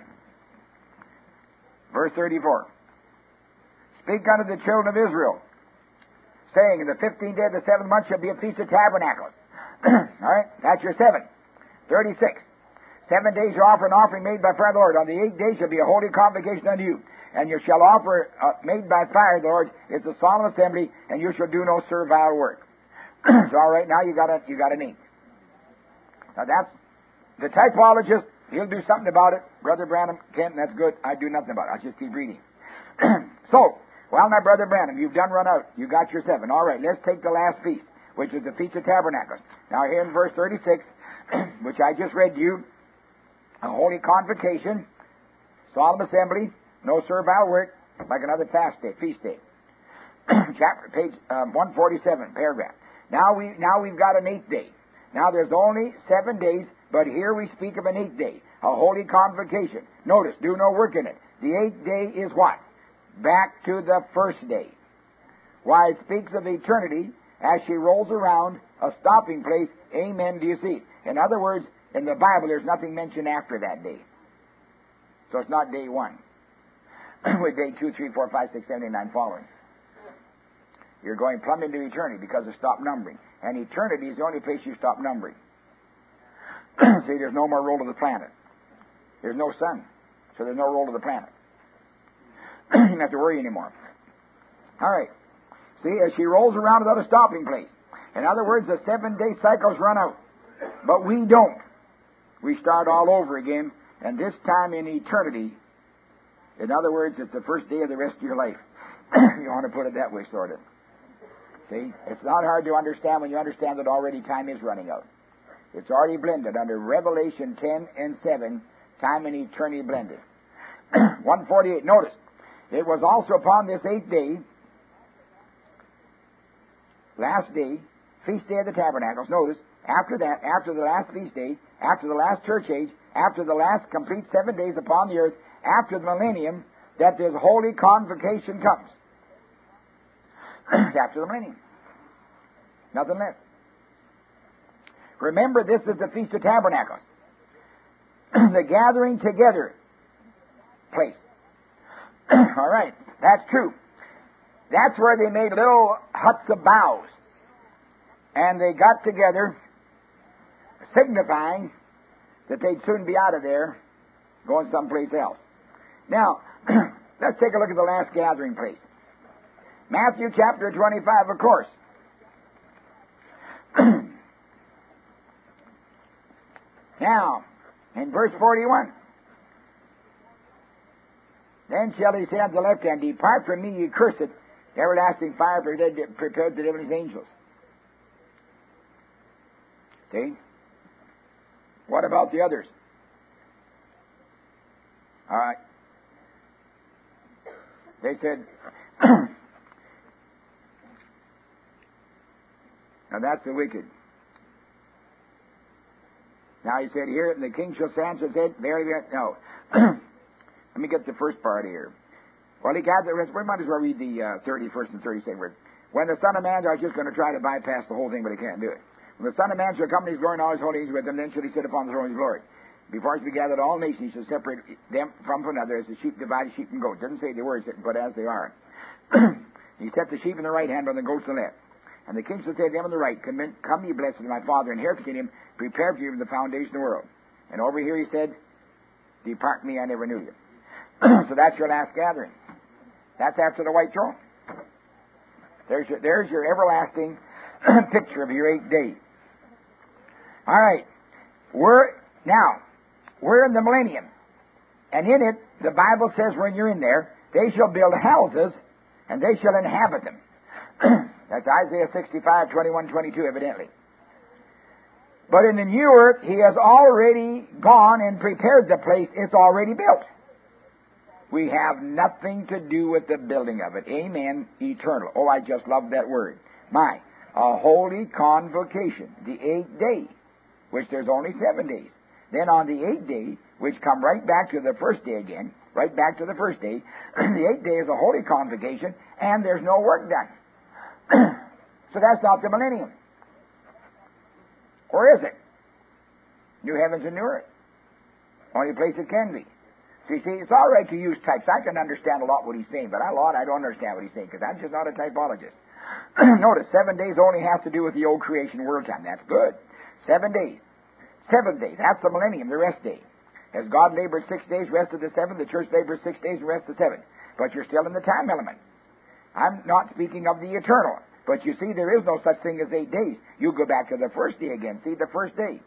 Verse 34. Speak unto the children of Israel, saying, in the 15th day of the seventh month shall be a feast of tabernacles. All right, that's your 7. 36. 7 days you offer an offering made by fire, the Lord. On the 8th day shall be a holy convocation unto you, and you shall offer made by fire, the Lord. It's a solemn assembly, and you shall do no servile work. So, all right, now you got an 8. Now that's the typologist. He'll do something about it. Brother Branham, Kent, that's good. I do nothing about it. I'll just keep reading. So, well, now, Brother Branham, you've done run out. You got your 7. All right, let's take the last feast, which is the Feast of Tabernacles. Now, here in verse 36, which I just read to you, a holy convocation, solemn assembly, no servile work, like another fast day, feast day. Chapter, page 147, paragraph. Now we've got an 8th day. Now there's only 7 days, but here we speak of an 8th day, a holy convocation. Notice, do no work in it. The 8th day is what? Back to the first day. Why, it speaks of eternity as she rolls around, a stopping place. Amen, do you see? In other words, in the Bible, there's nothing mentioned after that day. So it's not day 1. With day 2, 3, 4, 5, 6, 7, 8, 9 following. You're going plumb into eternity because of stop numbering. And eternity is the only place you stop numbering. See, there's no more roll to the planet. There's no sun, so there's no roll to the planet. You don't have to worry anymore. All right. See, as she rolls around without a stopping place. In other words, the 7-day cycles run out. But we don't. We start all over again, and this time in eternity. In other words, it's the first day of the rest of your life. You want to put it that way, sort of. See, it's not hard to understand when you understand that already time is running out. It's already blended under Revelation 10 and 7, time and eternity blended. 148, notice, it was also upon this 8th day, last day, feast day of the tabernacles. Notice, after that, after the last feast day, after the last church age, after the last complete 7 days upon the earth, after the millennium, that this holy convocation comes. After the millennium. Nothing left. Remember, this is the Feast of Tabernacles. The gathering together place. All right, that's true. That's where they made little huts of boughs. And they got together, signifying that they'd soon be out of there, going someplace else. Now, let's take a look at the last gathering place. Matthew chapter 25, of course. Now, in verse 41, then shall he say unto the left hand, depart from me, ye cursed, everlasting fire prepared to devil and his angels. See? What about the others? All right. They said, now that's the wicked. Now he said here, and the king shall stand, shall say, verily, no. Let me get the first part here. Well, he gathered, we might as well read the 31st and 32nd verse. When the Son of Man, I was just going to try to bypass the whole thing, but I can't do it. When the Son of Man shall come in his glory and all his holy angels with him, then shall he sit upon the throne of his glory. Before he gathered all nations, he shall separate them from another, as the sheep divide sheep from goats. Doesn't say the words, but as they are. He set the sheep in the right hand, but the goats in the left. And the king shall say to them on the right, Come, ye blessed of my Father, inherit the kingdom, prepared for you from the foundation of the world. And over here he said, Depart from me, I never knew you. So that's your last gathering. That's after the white throne. There's your everlasting picture of your 8 days. All right. We're in the millennium. And in it, the Bible says when you're in there, they shall build houses, and they shall inhabit them. That's Isaiah 65, 21, 22, evidently. But in the new earth, he has already gone and prepared the place. It's already built. We have nothing to do with the building of it. Amen. Eternal. Oh, I just love that word. A holy convocation. The 8th day, which there's only 7 days. Then on the 8th day, which come right back to the first day again, right back to the first day, the 8th day is a holy convocation, and there's no work done. So that's not the millennium. Or is it? New heavens and new earth. Only place it can be. So you see, it's all right to use types. I can understand a lot what he's saying, but I don't understand what he's saying, because I'm just not a typologist. Notice, 7 days only has to do with the old creation world time. That's good. 7 days. 7th day, that's the millennium, the rest day. As God labored 6 days, rested the 7th, the church labored 6 days, and rested the 7th. But you're still in the time element. I'm not speaking of the eternal. But you see, there is no such thing as 8 days. You go back to the first day again. See, the first day.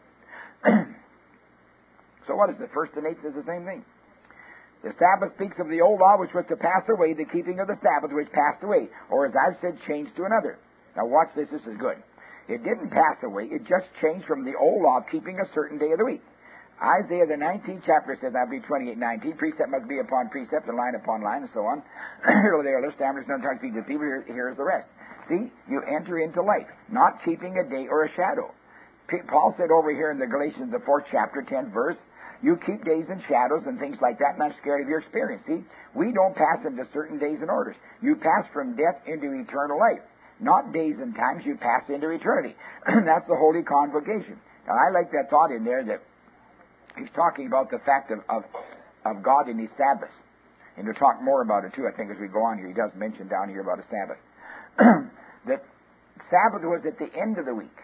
So what is the first and 8th is the same thing. The Sabbath speaks of the old law which was to pass away, the keeping of the Sabbath which passed away, or as I've said, changed to another. Now watch this, this is good. It didn't pass away, it just changed from the old law keeping a certain day of the week. Isaiah the 19th chapter says, I believe 28:19, precept must be upon precept and line upon line and so on. Here there, list stammers, none talk to the people, here's the rest. See, you enter into life, not keeping a day or a shadow. Paul said over here in the Galatians, the 4th chapter, 10th verse, you keep days and shadows and things like that, and I'm scared of your experience. See, we don't pass into certain days and orders. You pass from death into eternal life. Not days and times, you pass into eternity. That's the holy convocation. Now, I like that thought in there that he's talking about the fact of God in his Sabbath. And we'll talk more about it, too, I think, as we go on here. He does mention down here about a Sabbath. That Sabbath was at the end of the week.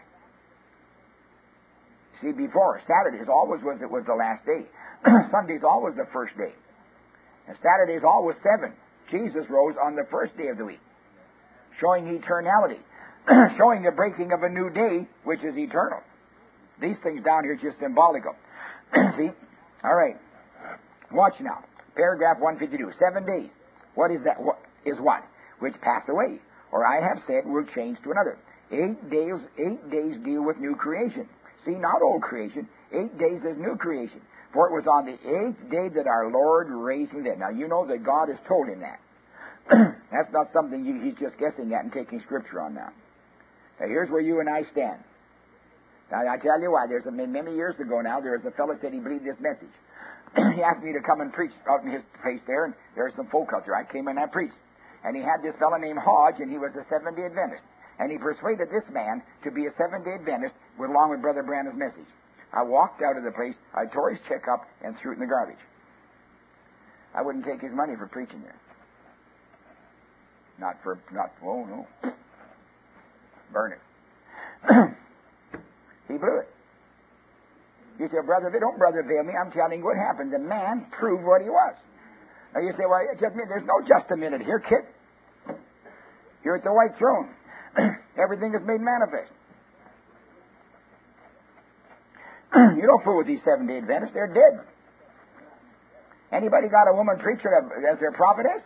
See, before, Saturdays always was the last day. Sundays always the first day. And Saturdays always 7. Jesus rose on the first day of the week, showing eternality, showing the breaking of a new day, which is eternal. These things down here are just symbolical. See? All right. Watch now. Paragraph 152. 7 days. What is that? What is what? Which pass away. Or I have said will change to another. 8 days deal with new creation. See, not old creation. 8 days is new creation. For it was on the 8th day that our Lord raised from the dead. Now, you know that God has told him that. That's not something he's just guessing at and taking Scripture on now. Now, here's where you and I stand. Now, I tell you why. Many years ago now, there was a fellow said he believed this message. He asked me to come and preach out in his place there, and there was some folk out there. I came and I preached. And he had this fellow named Hodge, and he was a Seventh-day Adventist. And he persuaded this man to be a Seventh-day Adventist along with Brother Branham's message. I walked out of the place, I tore his check up, and threw it in the garbage. I wouldn't take his money for preaching there. Oh no. Burn it. He blew it. You say, don't brother veil me. I'm telling you what happened. The man proved what he was. Now you say, well, just a minute. There's no just a minute here, kid. You're at the white throne. Everything is made manifest. You don't fool with these Seventh-day Adventists. They're dead. Anybody got a woman preacher as their prophetess?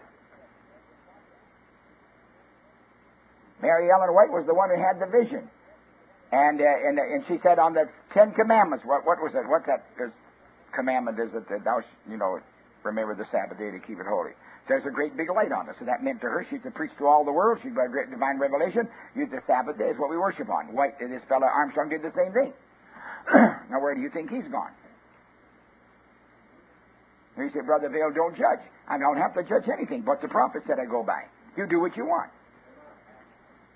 Mary Ellen White was the one who had the vision. And she said on the 10 Commandments, what was it? What's that commandment is it that thou, remember the Sabbath day to keep it holy? So there's a great big light on it. So that meant to her, she could preach to all the world. She'd got a great divine revelation. The Sabbath day is what we worship on. White, this fellow Armstrong did the same thing. Now where do you think he's gone? And you say, Brother Vail, don't judge. I don't have to judge anything, but the prophet said I go by. You do what you want.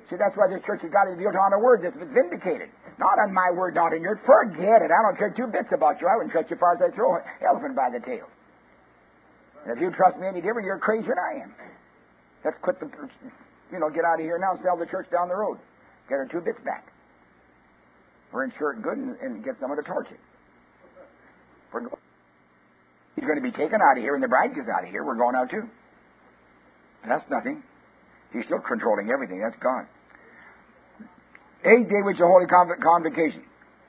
See, that's why this church has got to be built on a word that's been vindicated. Not on my word, not in yours. Forget it. I don't care 2 bits about you. I wouldn't trust you as far as I throw an elephant by the tail. And if you trust me any different, you're crazier than I am. Let's quit the, get out of here now and sell the church down the road. Get her 2 bits back. We're insured good and get someone to torch it. He's going to be taken out of here, and the bride gets out of here. We're going out too. That's nothing. He's still controlling everything. That's God. 8th day, which is a holy convocation.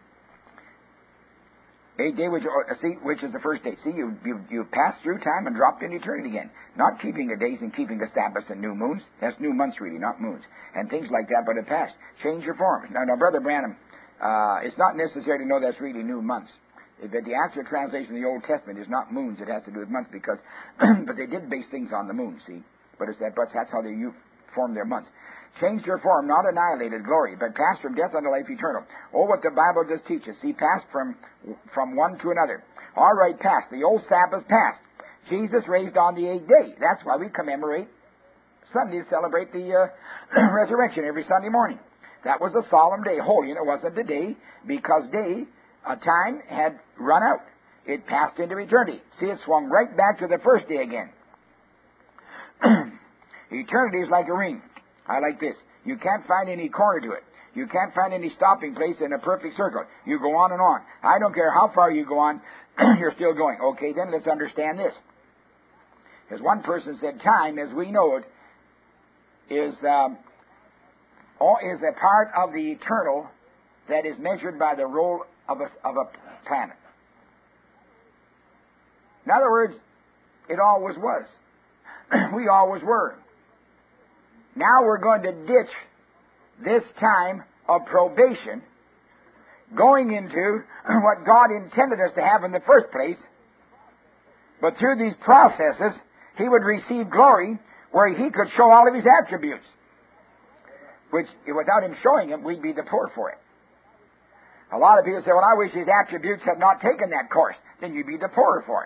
8th day, which is the first day. See, you passed through time and dropped into eternity again. Not keeping the days and keeping the Sabbaths and new moons. That's new months, really, not moons. And things like that, but it passed. Change your forms. Now, Brother Branham, it's not necessary to know that's really new months. But the actual translation of the Old Testament is not moons. It has to do with months because, but they did base things on the moon, see. But that's how they formed their months. Changed your form, not annihilated, glory, but passed from death unto life eternal. Oh, what the Bible does teach us. See, passed from one to another. All right, passed. The old Sabbath passed. Jesus raised on the 8th day. That's why we commemorate Sunday to celebrate the resurrection every Sunday morning. That was a solemn day, holy, and it wasn't a day because time had run out. It passed into eternity. See, it swung right back to the first day again. Eternity is like a ring. I like this. You can't find any corner to it. You can't find any stopping place in a perfect circle. You go on and on. I don't care how far you go on, you're still going. Okay, then let's understand this. As one person said, time, as we know it, is a part of the eternal that is measured by the roll of a planet. In other words, it always was. We always were. Now we're going to ditch this time of probation, going into what God intended us to have in the first place. But through these processes, He would receive glory where He could show all of His attributes, which without Him showing them, we'd be the poor for it. A lot of people say, well, I wish His attributes had not taken that course. Then you'd be the poorer for it.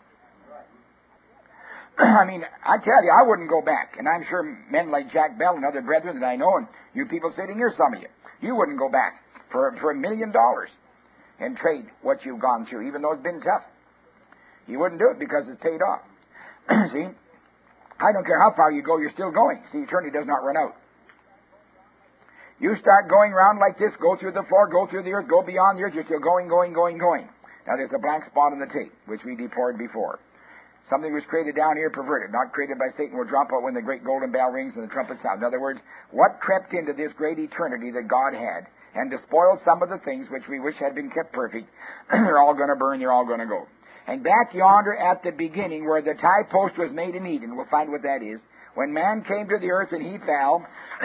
I mean, I tell you, I wouldn't go back. And I'm sure men like Jack Bell and other brethren that I know, and you people sitting here, some of you, you wouldn't go back for $1 million and trade what you've gone through, even though it's been tough. You wouldn't do it because it's paid off. See? I don't care how far you go, you're still going. See, eternity does not run out. You start going around like this, go through the floor, go through the earth, go beyond the earth, you're still going. Now, there's a blank spot on the tape, which we deplored before. Something was created down here, perverted, not created by Satan, will drop out when the great golden bell rings and the trumpet sound. In other words, what crept into this great eternity that God had and despoiled some of the things which we wish had been kept perfect, they're all going to burn, they're all going to go. And back yonder at the beginning where the tie post was made in Eden, we'll find what that is, when man came to the earth and he fell,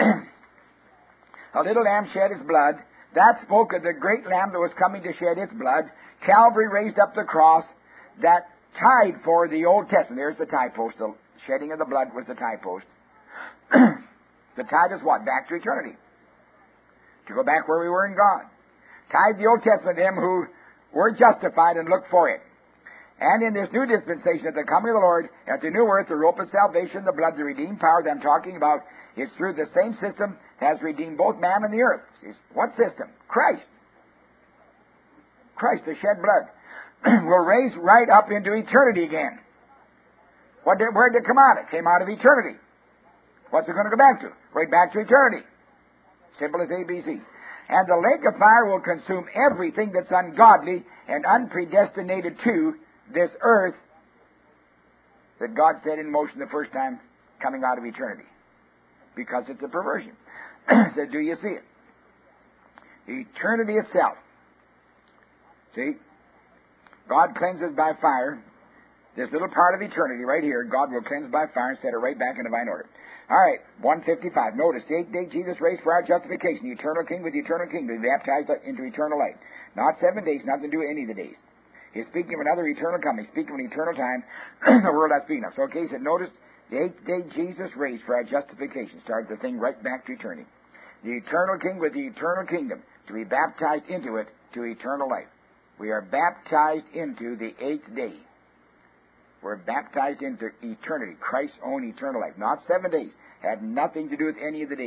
a little lamb shed his blood. That spoke of the great lamb that was coming to shed its blood. Calvary raised up the cross that tied for the Old Testament. There's the tie post. The shedding of the blood was the tie post. The tide is what? Back to eternity. To go back where we were in God. Tied the Old Testament to them who were justified and looked for it. And in this new dispensation, at the coming of the Lord, at the new earth, the rope of salvation, the blood, the redeemed power that I'm talking about, is through the same system that has redeemed both man and the earth. What system? Christ. Christ, the shed blood, will raise right up into eternity again. Where did it come out of? It came out of eternity. What's it going to go back to? Right back to eternity. Simple as ABC. And the lake of fire will consume everything that's ungodly and unpredestinated to this earth that God set in motion the first time coming out of eternity. Because it's a perversion. So do you see it? Eternity itself. See? God cleanses by fire. This little part of eternity right here, God will cleanse by fire and set it right back in divine order. All right, 155. Notice, the 8th day Jesus raised for our justification, the eternal King with the eternal kingdom, baptized into eternal life. Not 7 days, nothing to do with any of the days. He's speaking of another eternal coming. He's speaking of an eternal time, the world that's speaking of. So, okay, he said, notice, the 8th day Jesus raised for our justification. Started the thing right back to eternity. The eternal King with the eternal kingdom, to be baptized into it, to eternal life. We are baptized into the 8th day. We're baptized into eternity, Christ's own eternal life. Not 7 days. Had nothing to do with any of the days.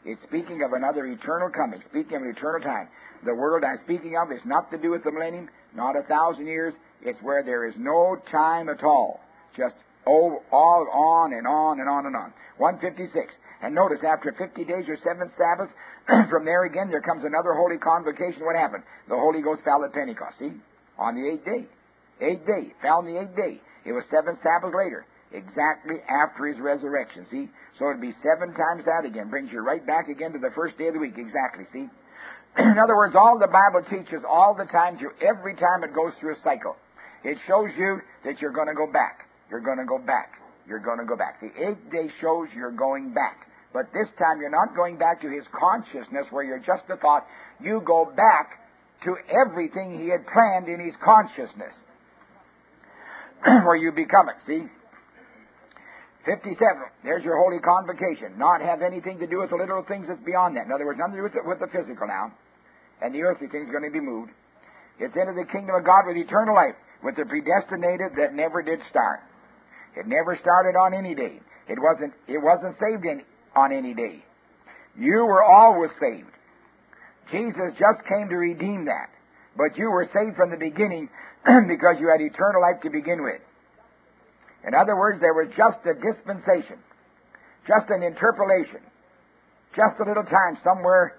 It's speaking of another eternal coming, speaking of an eternal time. The world I'm speaking of is not to do with the millennium, not 1,000 years. It's where there is no time at all. Just all on and on and on and on. 156. And notice, after 50 days or 7th Sabbath, from there again, there comes another holy convocation. What happened? The Holy Ghost fell at Pentecost. See? On the 8th day. 8th day. Fell on the 8th day. It was 7th Sabbath later. Exactly after his resurrection. See? So it'd be 7 times that again. Brings you right back again to the first day of the week. Exactly. See? In other words, all the Bible teaches all the time, through every time it goes through a cycle. It shows you that you're going to go back. You're going to go back. You're going to go back. The 8th day shows you're going back. But this time you're not going back to his consciousness where you're just a thought. You go back to everything he had planned in his consciousness. Where you become it, see? 57. There's your holy convocation. Not have anything to do with the literal things that's beyond that. In other words, nothing to do with the physical now. And the earthly things are going to be moved. It's into the kingdom of God with eternal life, with the predestinated that never did start. It never started on any day. It wasn't saved on any day. You were always saved. Jesus just came to redeem that. But you were saved from the beginning because you had eternal life to begin with. In other words, there was just a dispensation, just an interpolation, just a little time somewhere,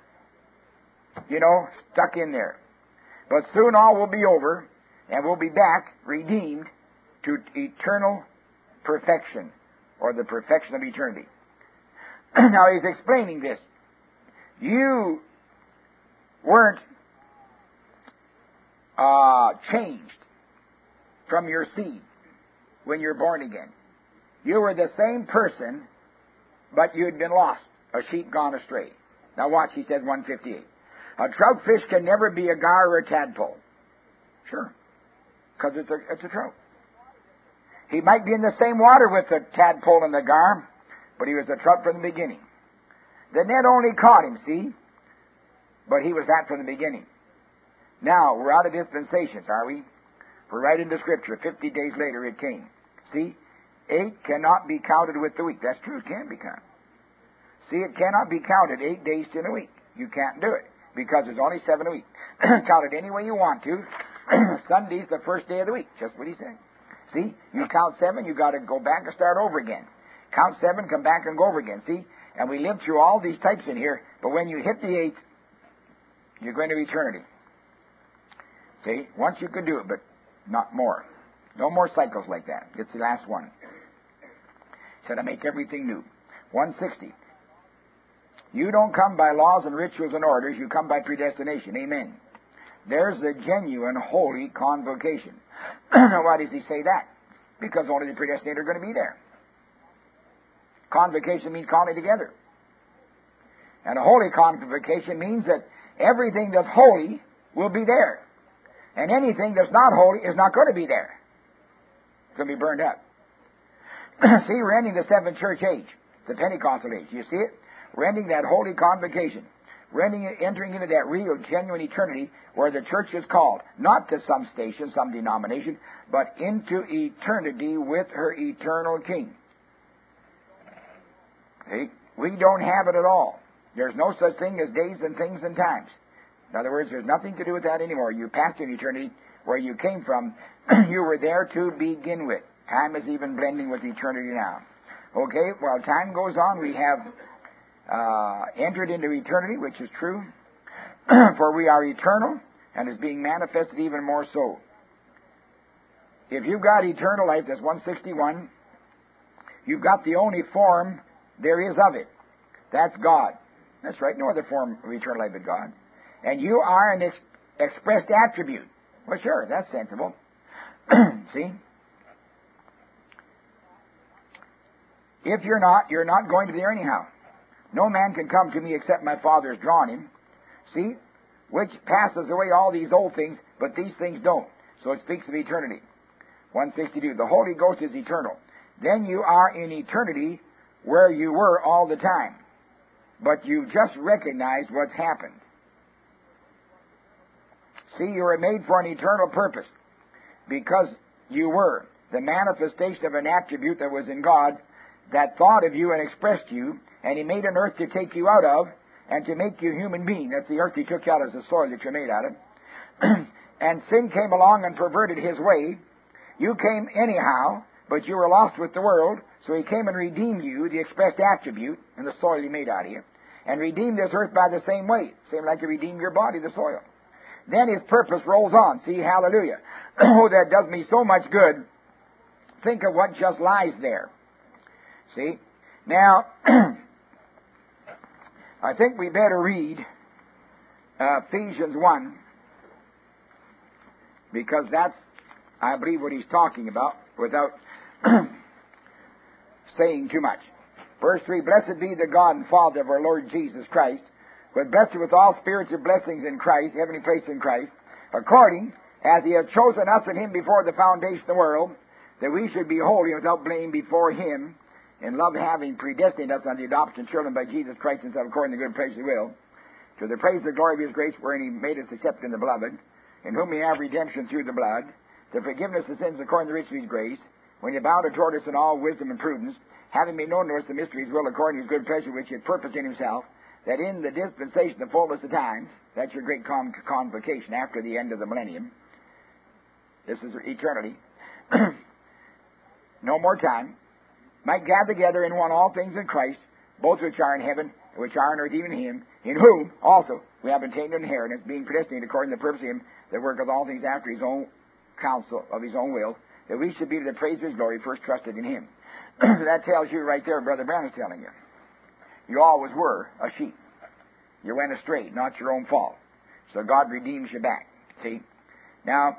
stuck in there. But soon all will be over, and we'll be back, redeemed, to eternal perfection, or the perfection of eternity. Now he's explaining this. You weren't changed from your seed when you're born again. You were the same person, but you had been lost, a sheep gone astray. Now watch, he says 158. A trout fish can never be a gar or a tadpole. Sure, because it's a trout. He might be in the same water with the tadpole and the gar, but he was a trout from the beginning. The net only caught him, see? But he was that from the beginning. Now, we're out of dispensations, are we? We're right into Scripture. 50 days later it came. See? 8 cannot be counted with the week. That's true, it can't be counted. See, it cannot be counted 8 days in a week. You can't do it, because there's only 7 a week. Count it any way you want to. Sunday's the first day of the week, just what he said. See? You count 7, you got to go back and start over again. Count 7, come back and go over again. See? And we lived through all these types in here, but when you hit the 8th, you're going to eternity. See? Once you could do it, but not more. No more cycles like that. It's the last one. Said, I make everything new. 160. You don't come by laws and rituals and orders. You come by predestination. Amen. There's the genuine holy convocation. Now, why does he say that? Because only the predestinated are going to be there. Convocation means calling together. And a holy convocation means that everything that's holy will be there. And anything that's not holy is not going to be there. It's going to be burned up. See, we're ending the 7th church age, the Pentecostal age. You see it? We're ending that holy convocation. We're entering into that real, genuine eternity where the church is called, not to some station, some denomination, but into eternity with her eternal King. See? We don't have it at all. There's no such thing as days and things and times. In other words, there's nothing to do with that anymore. You passed in eternity where you came from. You were there to begin with. Time is even blending with eternity now. Okay, well, time goes on. We have entered into eternity, which is true. For we are eternal, and is being manifested even more so. If you've got eternal life, that's 161, you've got the only form there is of it. That's God. That's right, no other form of eternal life but God. And you are an expressed attribute. Well, sure, that's sensible. See? If you're not going to be there anyhow. No man can come to me except my Father has drawn him. See? Which passes away all these old things, but these things don't. So it speaks of eternity. 162. The Holy Ghost is eternal. Then you are in eternity where you were all the time. But you've just recognized what's happened. See, you were made for an eternal purpose because you were the manifestation of an attribute that was in God that thought of you and expressed you, and He made an earth to take you out of and to make you a human being. That's the earth He took you out as the soil that you're made out of. And sin came along and perverted His way. You came anyhow, but you were lost with the world, so He came and redeemed you, the expressed attribute, and the soil He made out of you, and redeemed this earth by the same way, same like He redeemed your body, the soil. Then His purpose rolls on. See, hallelujah. Oh, that does me so much good. Think of what just lies there. See? Now, I think we better read Ephesians 1, because that's, I believe, what he's talking about, without saying too much. Verse 3, Blessed be the God and Father of our Lord Jesus Christ, who hath blessed you with all spiritual blessings in Christ, heavenly place in Christ, according as He hath chosen us in Him before the foundation of the world, that we should be holy and without blame before Him, in love having predestined us unto the adoption of children by Jesus Christ Himself, according to the good pleasure of His will, to the praise and glory of His grace, wherein He made us accepted in the beloved, in whom we have redemption through the blood, the forgiveness of sins according to the riches of His grace, when He abounded toward us in all wisdom and prudence, having made known to us the mystery of His will according to His good pleasure, which He had purposed in Himself, that in the dispensation of the fullness of times, that's your great convocation after the end of the millennium, this is eternity, no more time, might gather together in one all things in Christ, both which are in heaven, and which are on earth, even in Him, in whom also we have obtained an inheritance, being predestined according to the purpose of Him that worketh all things after His own counsel of His own will, that we should be to the praise of His glory, first trusted in Him. That tells you right there, Brother Brown is telling you. You always were a sheep. You went astray, not your own fault. So God redeems you back. See? Now,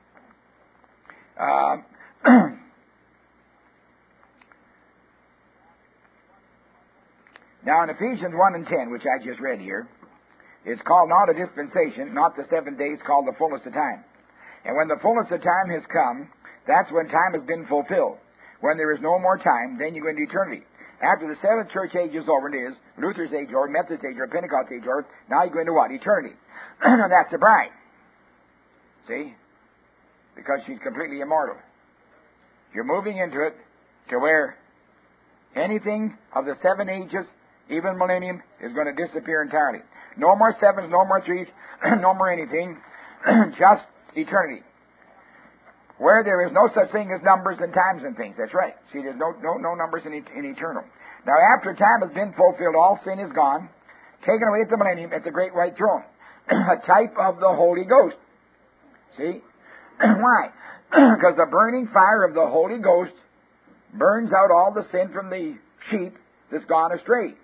now in Ephesians 1 and 10, which I just read here, it's called not a dispensation, not the 7 days, called the fullness of time. And when the fullness of time has come, that's when time has been fulfilled. When there is no more time, then you go into eternity. After the seventh church age is over, and it is Luther's age over, Methodist age over, Pentecost age over, now you go into what? Eternity. And that's the bride. See? Because she's completely immortal. You're moving into it to where anything of the 7 ages, even millennium, is going to disappear entirely. No more sevens, no more threes, no more anything, just eternity. Where there is no such thing as numbers and times and things. That's right. See, there's no numbers in eternal. Now, after time has been fulfilled, all sin is gone, taken away at the millennium, at the great white throne. A type of the Holy Ghost. See? Why? Because the burning fire of the Holy Ghost burns out all the sin from the sheep that's gone astray.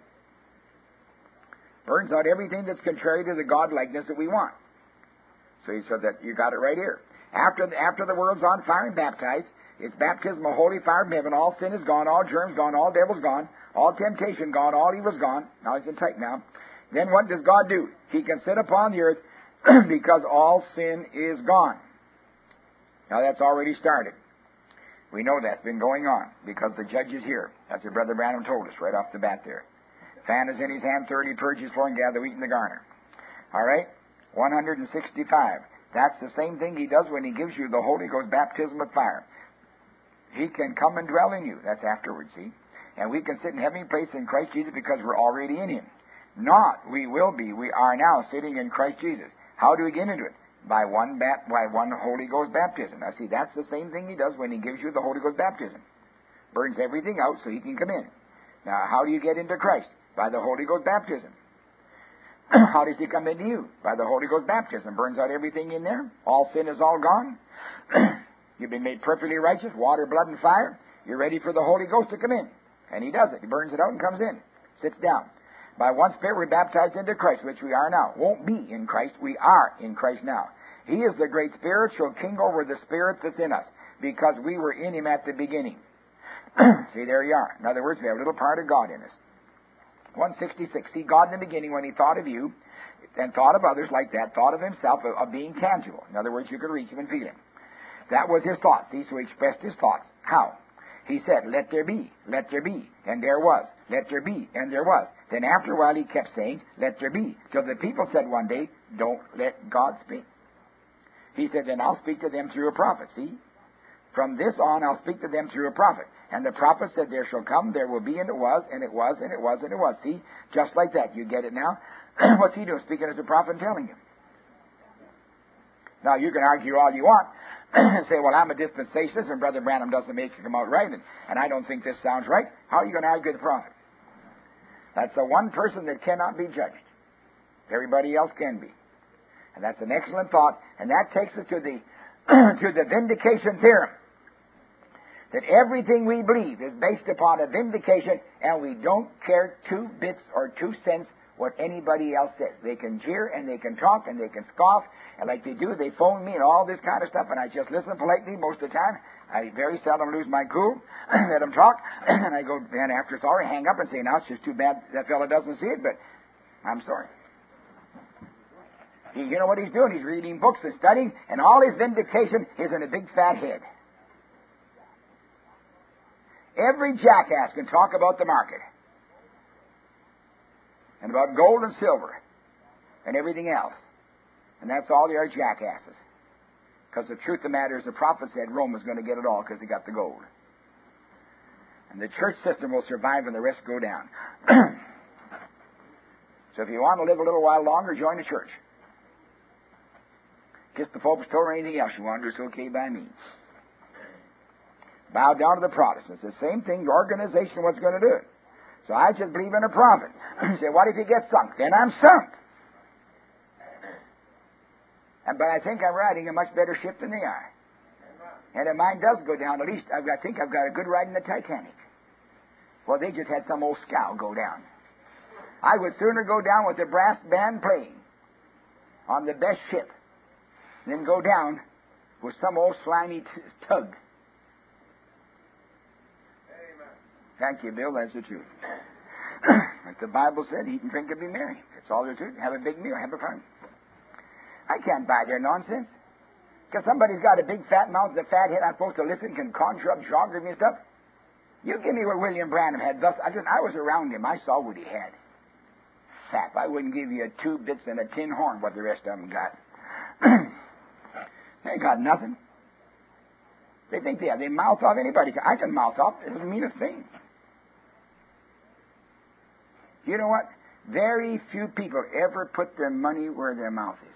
Burns out everything that's contrary to the God-likeness that we want. So he said that you got it right here. After the world's on fire and baptized, it's baptism of holy fire from heaven. All sin is gone, all germs gone, all devils gone, all temptation gone, all evil's gone. Now he's in type now. Then what does God do? He can sit upon the earth because all sin is gone. Now that's already started. We know that's been going on because the judge is here. That's what Brother Branham told us right off the bat there. Fan is in his hand, 30, purge his floor, and gather wheat in the garner. All right? 165. That's the same thing he does when he gives you the Holy Ghost baptism with fire. He can come and dwell in you. That's afterwards, see? And we can sit in heavenly place in Christ Jesus because we're already in Him. Not we will be. We are now sitting in Christ Jesus. How do we get into it? By one Holy Ghost baptism. Now see, that's the same thing He does when He gives you the Holy Ghost baptism. Burns everything out so He can come in. Now, how do you get into Christ? By the Holy Ghost baptism. How does He come into you? By the Holy Ghost baptism. Burns out everything in there. All sin is all gone. You've been made perfectly righteous, water, blood, and fire. You're ready for the Holy Ghost to come in. And He does it. He burns it out and comes in. Sits down. By one Spirit we're baptized into Christ, which we are now. Won't be in Christ. We are in Christ now. He is the great spiritual king over the spirit that's in us, because we were in Him at the beginning. See, there you are. In other words, we have a little part of God in us. 166. See, God in the beginning, when He thought of you and thought of others like that, thought of Himself of being tangible. In other words, you could reach Him and feel Him. That was His thought. See, so He expressed His thoughts. How? He said, let there be, and there was. Let there be, and there was. Then after a while He kept saying, let there be, till the people said one day, don't let God speak. He said, then I'll speak to them through a prophet. See? From this on I'll speak to them through a prophet. And the prophet said, there shall come, there will be, and it was, and it was, and it was, and it was. See, just like that. You get it now? What's he doing? Speaking as a prophet and telling you. Now, you can argue all you want and say, well, I'm a dispensationalist, and Brother Branham doesn't make it come out right, and I don't think this sounds right. How are you going to argue the prophet? That's the one person that cannot be judged. Everybody else can be. And that's an excellent thought, and that takes us to the to the vindication theorem. That everything we believe is based upon a vindication, and we don't care 2 bits or 2 cents what anybody else says. They can jeer, and they can talk, and they can scoff, and like they do, they phone me and all this kind of stuff, and I just listen politely most of the time. I very seldom lose my cool, let them talk, and I go, and after it's all right, hang up and say, now it's just too bad that fellow doesn't see it, but I'm sorry. You know what he's doing? He's reading books and studying, and all his vindication is in a big fat head. Every jackass can talk about the market and about gold and silver and everything else. And that's all they are, jackasses. Because the truth of the matter is the prophet said Rome was going to get it all because they got the gold. And the church system will survive and the rest go down. So if you want to live a little while longer, join the church. Kiss the Pope's toe or anything else you want to do, it's okay by me. Bow down to the Protestants. The same thing, the organization was going to do it. So I just believe in a prophet. You say, what if you get sunk? Then I'm sunk. But I think I'm riding a much better ship than they are. And if mine does go down, at least I think I've got a good ride in the Titanic. Well, they just had some old scow go down. I would sooner go down with the brass band playing on the best ship than go down with some old slimy tug. Thank you, Bill. That's the truth. Like the Bible said, eat and drink and be merry. That's all there's to it. Have a big meal. Have a fun. I can't buy their nonsense. Because somebody's got a big fat mouth, the fat head, I'm supposed to listen, can conjure up geography and stuff. You give me what William Branham had. Thus, I was around him. I saw what he had. Sap. I wouldn't give you 2 bits and a tin horn what the rest of them got. They got nothing. They think they mouth off anybody. I can mouth off. It doesn't mean a thing. You know what? Very few people ever put their money where their mouth is.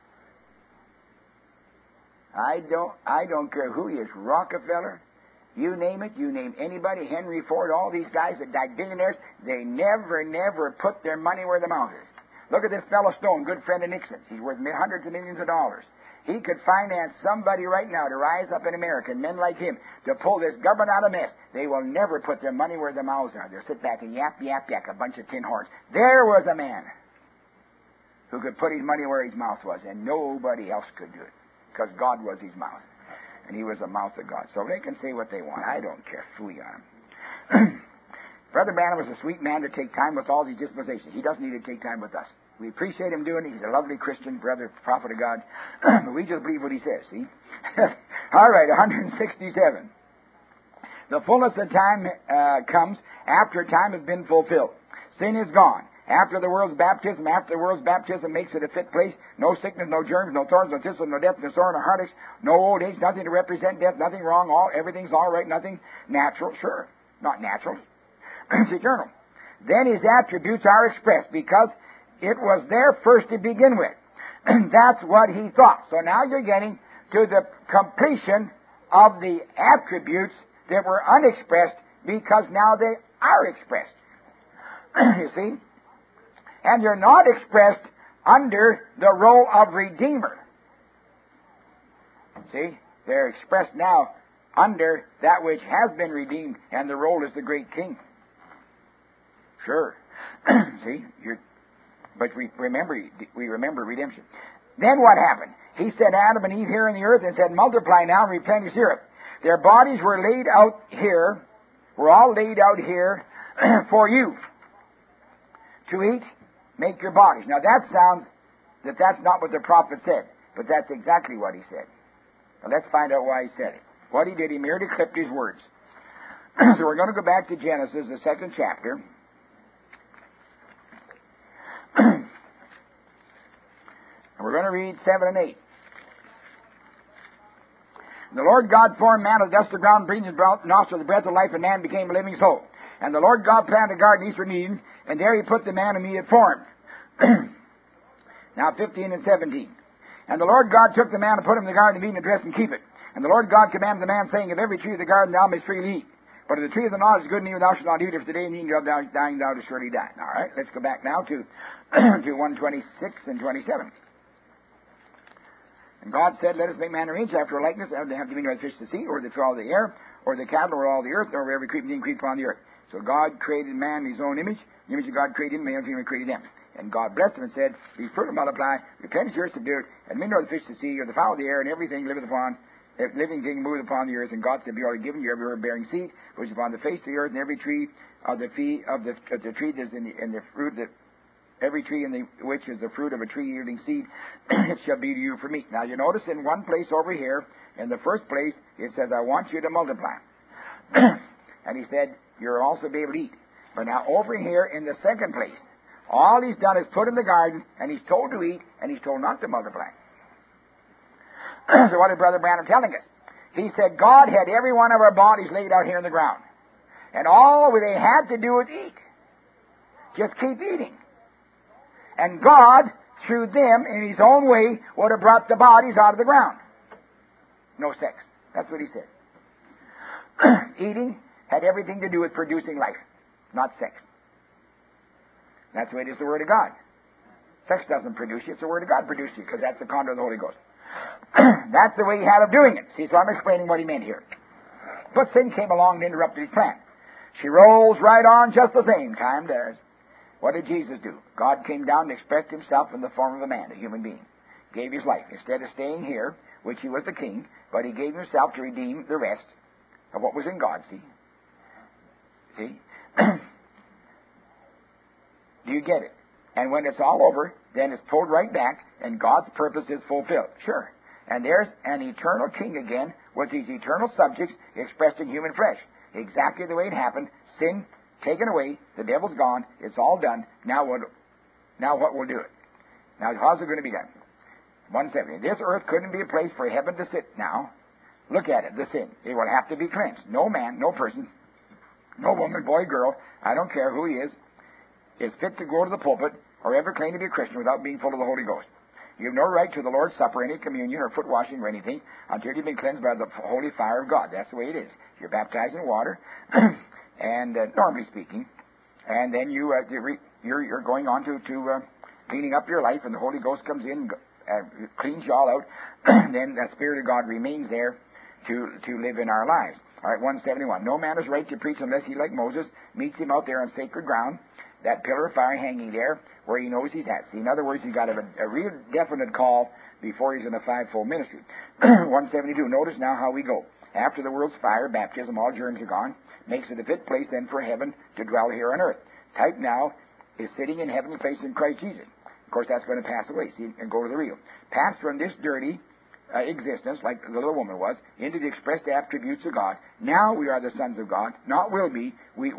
I don't care who he is. Rockefeller, you name it, you name anybody, Henry Ford, all these guys that died billionaires, they never put their money where their mouth is. Look at this fellow Stone, good friend of Nixon's. He's worth hundreds of millions of dollars. He could finance somebody right now to rise up in America, and men like him, to pull this government out of mess. They will never put their money where their mouths are. They'll sit back and yap, a bunch of tin horns. There was a man who could put his money where his mouth was, and nobody else could do it, because God was his mouth, and he was the mouth of God. So they can say what they want. I don't care. Fooey on them. Brother Branham was a sweet man to take time with all these dispensations. He doesn't need to take time with us. We appreciate him doing it. He's a lovely Christian brother, prophet of God. But we just believe what he says, see? All right, 167. The fullness of time comes after time has been fulfilled. Sin is gone. After the world's baptism makes it a fit place. No sickness, no germs, no thorns, no thistles, no death, no sorrow, no heartaches, no old age, nothing to represent death, nothing wrong, everything's all right, nothing natural. Sure, not natural. It's eternal. Then his attributes are expressed because it was there first to begin with. That's what he thought. So now you're getting to the completion of the attributes that were unexpressed because now they are expressed. You see? And they're not expressed under the role of Redeemer. See? They're expressed now under that which has been redeemed, and the role is the great King. Sure. See? But we remember redemption. Then what happened? He set Adam and Eve here on the earth and said, multiply now and replenish the earth. Their bodies were laid out here, were all laid out here for you to eat, make your bodies. Now that sounds that that's not what the prophet said, but that's exactly what he said. Now let's find out why he said it. What he did, he merely clipped his words. So we're going to go back to Genesis, the 2nd chapter. And we're going to read 7 and 8. And the Lord God formed man of the dust of the ground, breathed in his nostrils the breath of life, and man became a living soul. And the Lord God planted a garden east from Eden, and there he put the man whom he had formed. Now 15 and 17. And the Lord God took the man and put him in the garden of Eden and dressed and keep it. And the Lord God commanded the man, saying, of every tree of the garden thou mayst freely eat. But of the tree of the knowledge of good and evil thou shalt not eat, if today and eat of dying thou shalt surely die. All right, let's go back now to, to 126 and 27. And God said, let us make man in our image after our likeness, and have dominion over the fish of the sea, or the fowl of the air, or the cattle, or all the earth, or every creeping thing creep upon the earth. So God created man in his own image. The image of God created him, male and female created them. And God blessed them and said, be fruitful, multiply, replenish the earth, subdue it, and mingle the fish of the sea, or the fowl of the air, and everything liveth upon, living thing moveth upon the earth. And God said, be already given you every herb bearing seed, which is upon the face of the earth, and every tree of the tree that is in the fruit that every tree in the which is the fruit of a tree yielding seed, it shall be to you for meat. Now you notice in one place over here, in the first place, it says, I want you to multiply. And he said, you'll also be able to eat. But now over here in the second place, all he's done is put in the garden, and he's told to eat, and he's told not to multiply. So what is Brother Branham telling us? He said God had every one of our bodies laid out here in the ground. And all they had to do was eat. Just keep eating. And God, through them, in his own way, would have brought the bodies out of the ground. No sex. That's what he said. Eating had everything to do with producing life, not sex. That's the way it is the Word of God. Sex doesn't produce you, it's the Word of God produces you, because that's the conduit of the Holy Ghost. That's the way he had of doing it. See, so I'm explaining what he meant here. But sin came along and interrupted his plan. She rolls right on just the same. Time does. What did Jesus do? God came down and expressed himself in the form of a man, a human being. Gave his life. Instead of staying here, which he was the king, but he gave himself to redeem the rest of what was in God, see? See? Do you get it? And when it's all over, then it's pulled right back, and God's purpose is fulfilled. Sure. And there's an eternal king again, with these eternal subjects expressed in human flesh. Exactly the way it happened. Sin taken away, the devil's gone, it's all done. Now what will do it? Now how's it going to be done? 170. This earth couldn't be a place for heaven to sit now. Look at it, the sin. It will have to be cleansed. No man, no person, no woman, boy, girl, I don't care who he is fit to go to the pulpit or ever claim to be a Christian without being full of the Holy Ghost. You have no right to the Lord's Supper, any communion, or foot washing, or anything, until you've been cleansed by the holy fire of God. That's the way it is. You're baptized in water, and normally speaking, and then you're going on to cleaning up your life, and the Holy Ghost comes in, cleans you all out, and then the Spirit of God remains there to live in our lives. All right, 171. No man is right to preach unless he, like Moses, meets him out there on sacred ground, that pillar of fire hanging there where he knows he's at. See, in other words, he's got a real definite call before he's in a fivefold ministry. 172. Notice now how we go. After the world's fire, baptism, all germs are gone, makes it a fit place then for heaven to dwell here on earth. Type now is sitting in heavenly place in Christ Jesus. Of course, that's going to pass away, see, and go to the real. Pass from this dirty existence, like the little woman was, into the expressed attributes of God. Now we are the sons of God, not will be.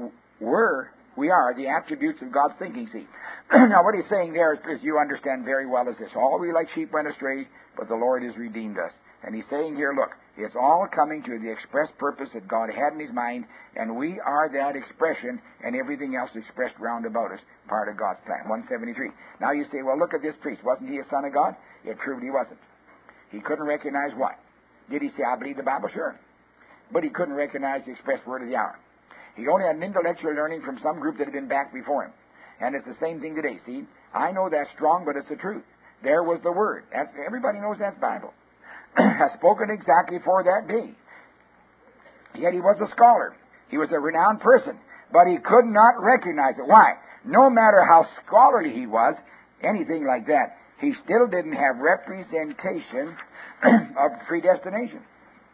We are the attributes of God's thinking, see. Now what he's saying there is you understand very well is this. All we like sheep went astray, but the Lord has redeemed us. And he's saying here, look, it's all coming to the express purpose that God had in his mind, and we are that expression, and everything else expressed round about us, part of God's plan. 173. Now you say, well, look at this priest. Wasn't he a son of God? It proved he wasn't. He couldn't recognize what? Did he say, I believe the Bible? Sure. But he couldn't recognize the express word of the hour. He only had an intellectual learning from some group that had been back before him. And it's the same thing today, see? I know that's strong, but it's the truth. There was the Word. Everybody knows that's Bible. Has spoken exactly for that day. Yet he was a scholar. He was a renowned person. But he could not recognize it. Why? No matter how scholarly he was, anything like that, he still didn't have representation of predestination.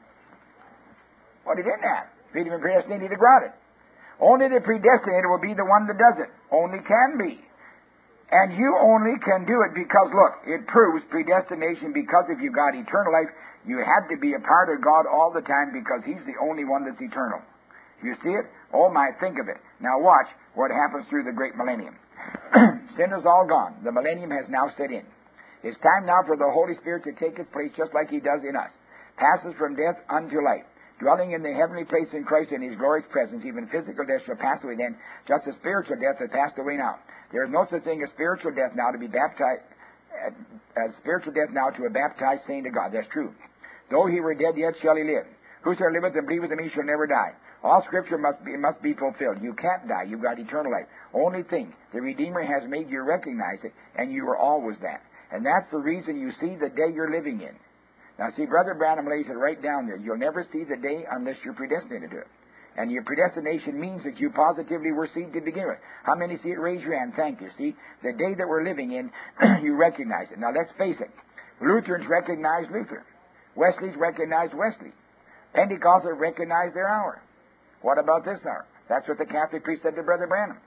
Well, he didn't have. If he'd been predestinated, he'd have got it. Only the predestinator will be the one that does it. Only can be. And you only can do it because, look, it proves predestination because if you got eternal life, you had to be a part of God all the time because he's the only one that's eternal. You see it? Oh my, think of it. Now watch what happens through the great millennium. Sin is all gone. The millennium has now set in. It's time now for the Holy Spirit to take its place just like he does in us. passes from death unto life, dwelling in the heavenly place in Christ in his glorious presence. Even physical death shall pass away then, just as spiritual death has passed away now. There is no such thing as spiritual death now to be baptized, as spiritual death now to a baptized saint of God. That's true. Though he were dead, yet shall he live. Whosoever liveth and believeth in me shall never die. All Scripture must be fulfilled. You can't die. You've got eternal life. Only thing, the Redeemer has made you recognize it, and you were always that. And that's the reason you see the day you're living in. Now, see, Brother Branham lays it right down there. You'll never see the day unless you're predestinated to it. And your predestination means that you positively were seed to begin with. How many see it? Raise your hand. Thank you. See, the day that we're living in, you recognize it. Now, let's face it. Lutherans recognize Luther. Wesley's recognized Wesley. Pentecostals recognize their hour. What about this hour? That's what the Catholic priest said to Brother Branham.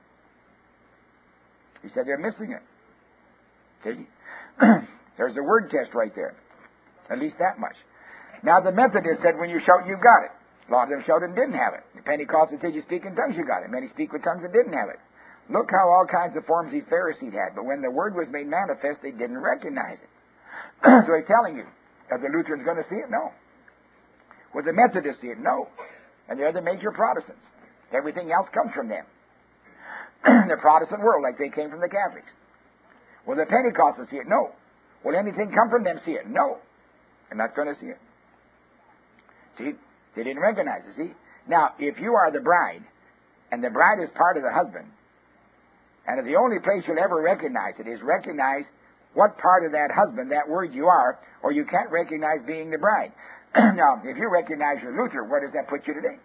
He said they're missing it. See? There's the word test right there. At least that much. Now, the Methodists said when you shout, you got it. A lot of them shouted and didn't have it. The Pentecostals said you speak in tongues, you got it. Many speak with tongues and didn't have it. Look how all kinds of forms these Pharisees had. But when the word was made manifest, they didn't recognize it. So he's telling you, are the Lutherans going to see it? No. Will the Methodists see it? No. And they're the major Protestants. Everything else comes from them. The Protestant world, like they came from the Catholics. Will the Pentecostals see it? No. Will anything come from them see it? No. They're not going to see it. See? They didn't recognize it, see? Now, if you are the bride, and the bride is part of the husband, and if the only place you'll ever recognize it is recognize what part of that husband, that word you are, or you can't recognize being the bride. Now, if you recognize your Luther, where does that put you today?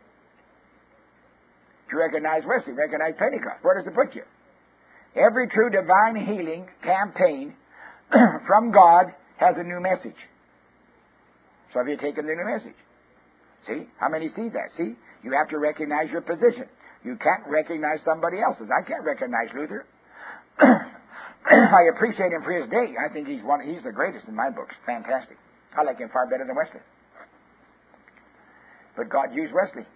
If you recognize Wesley, recognize Pentecost, where does it put you? Every true divine healing campaign from God has a new message. So have you taken the new message? See? How many see that? See? You have to recognize your position. You can't recognize somebody else's. I can't recognize Luther. I appreciate him for his day. I think he's the greatest in my books. Fantastic. I like him far better than Wesley. But God used Wesley.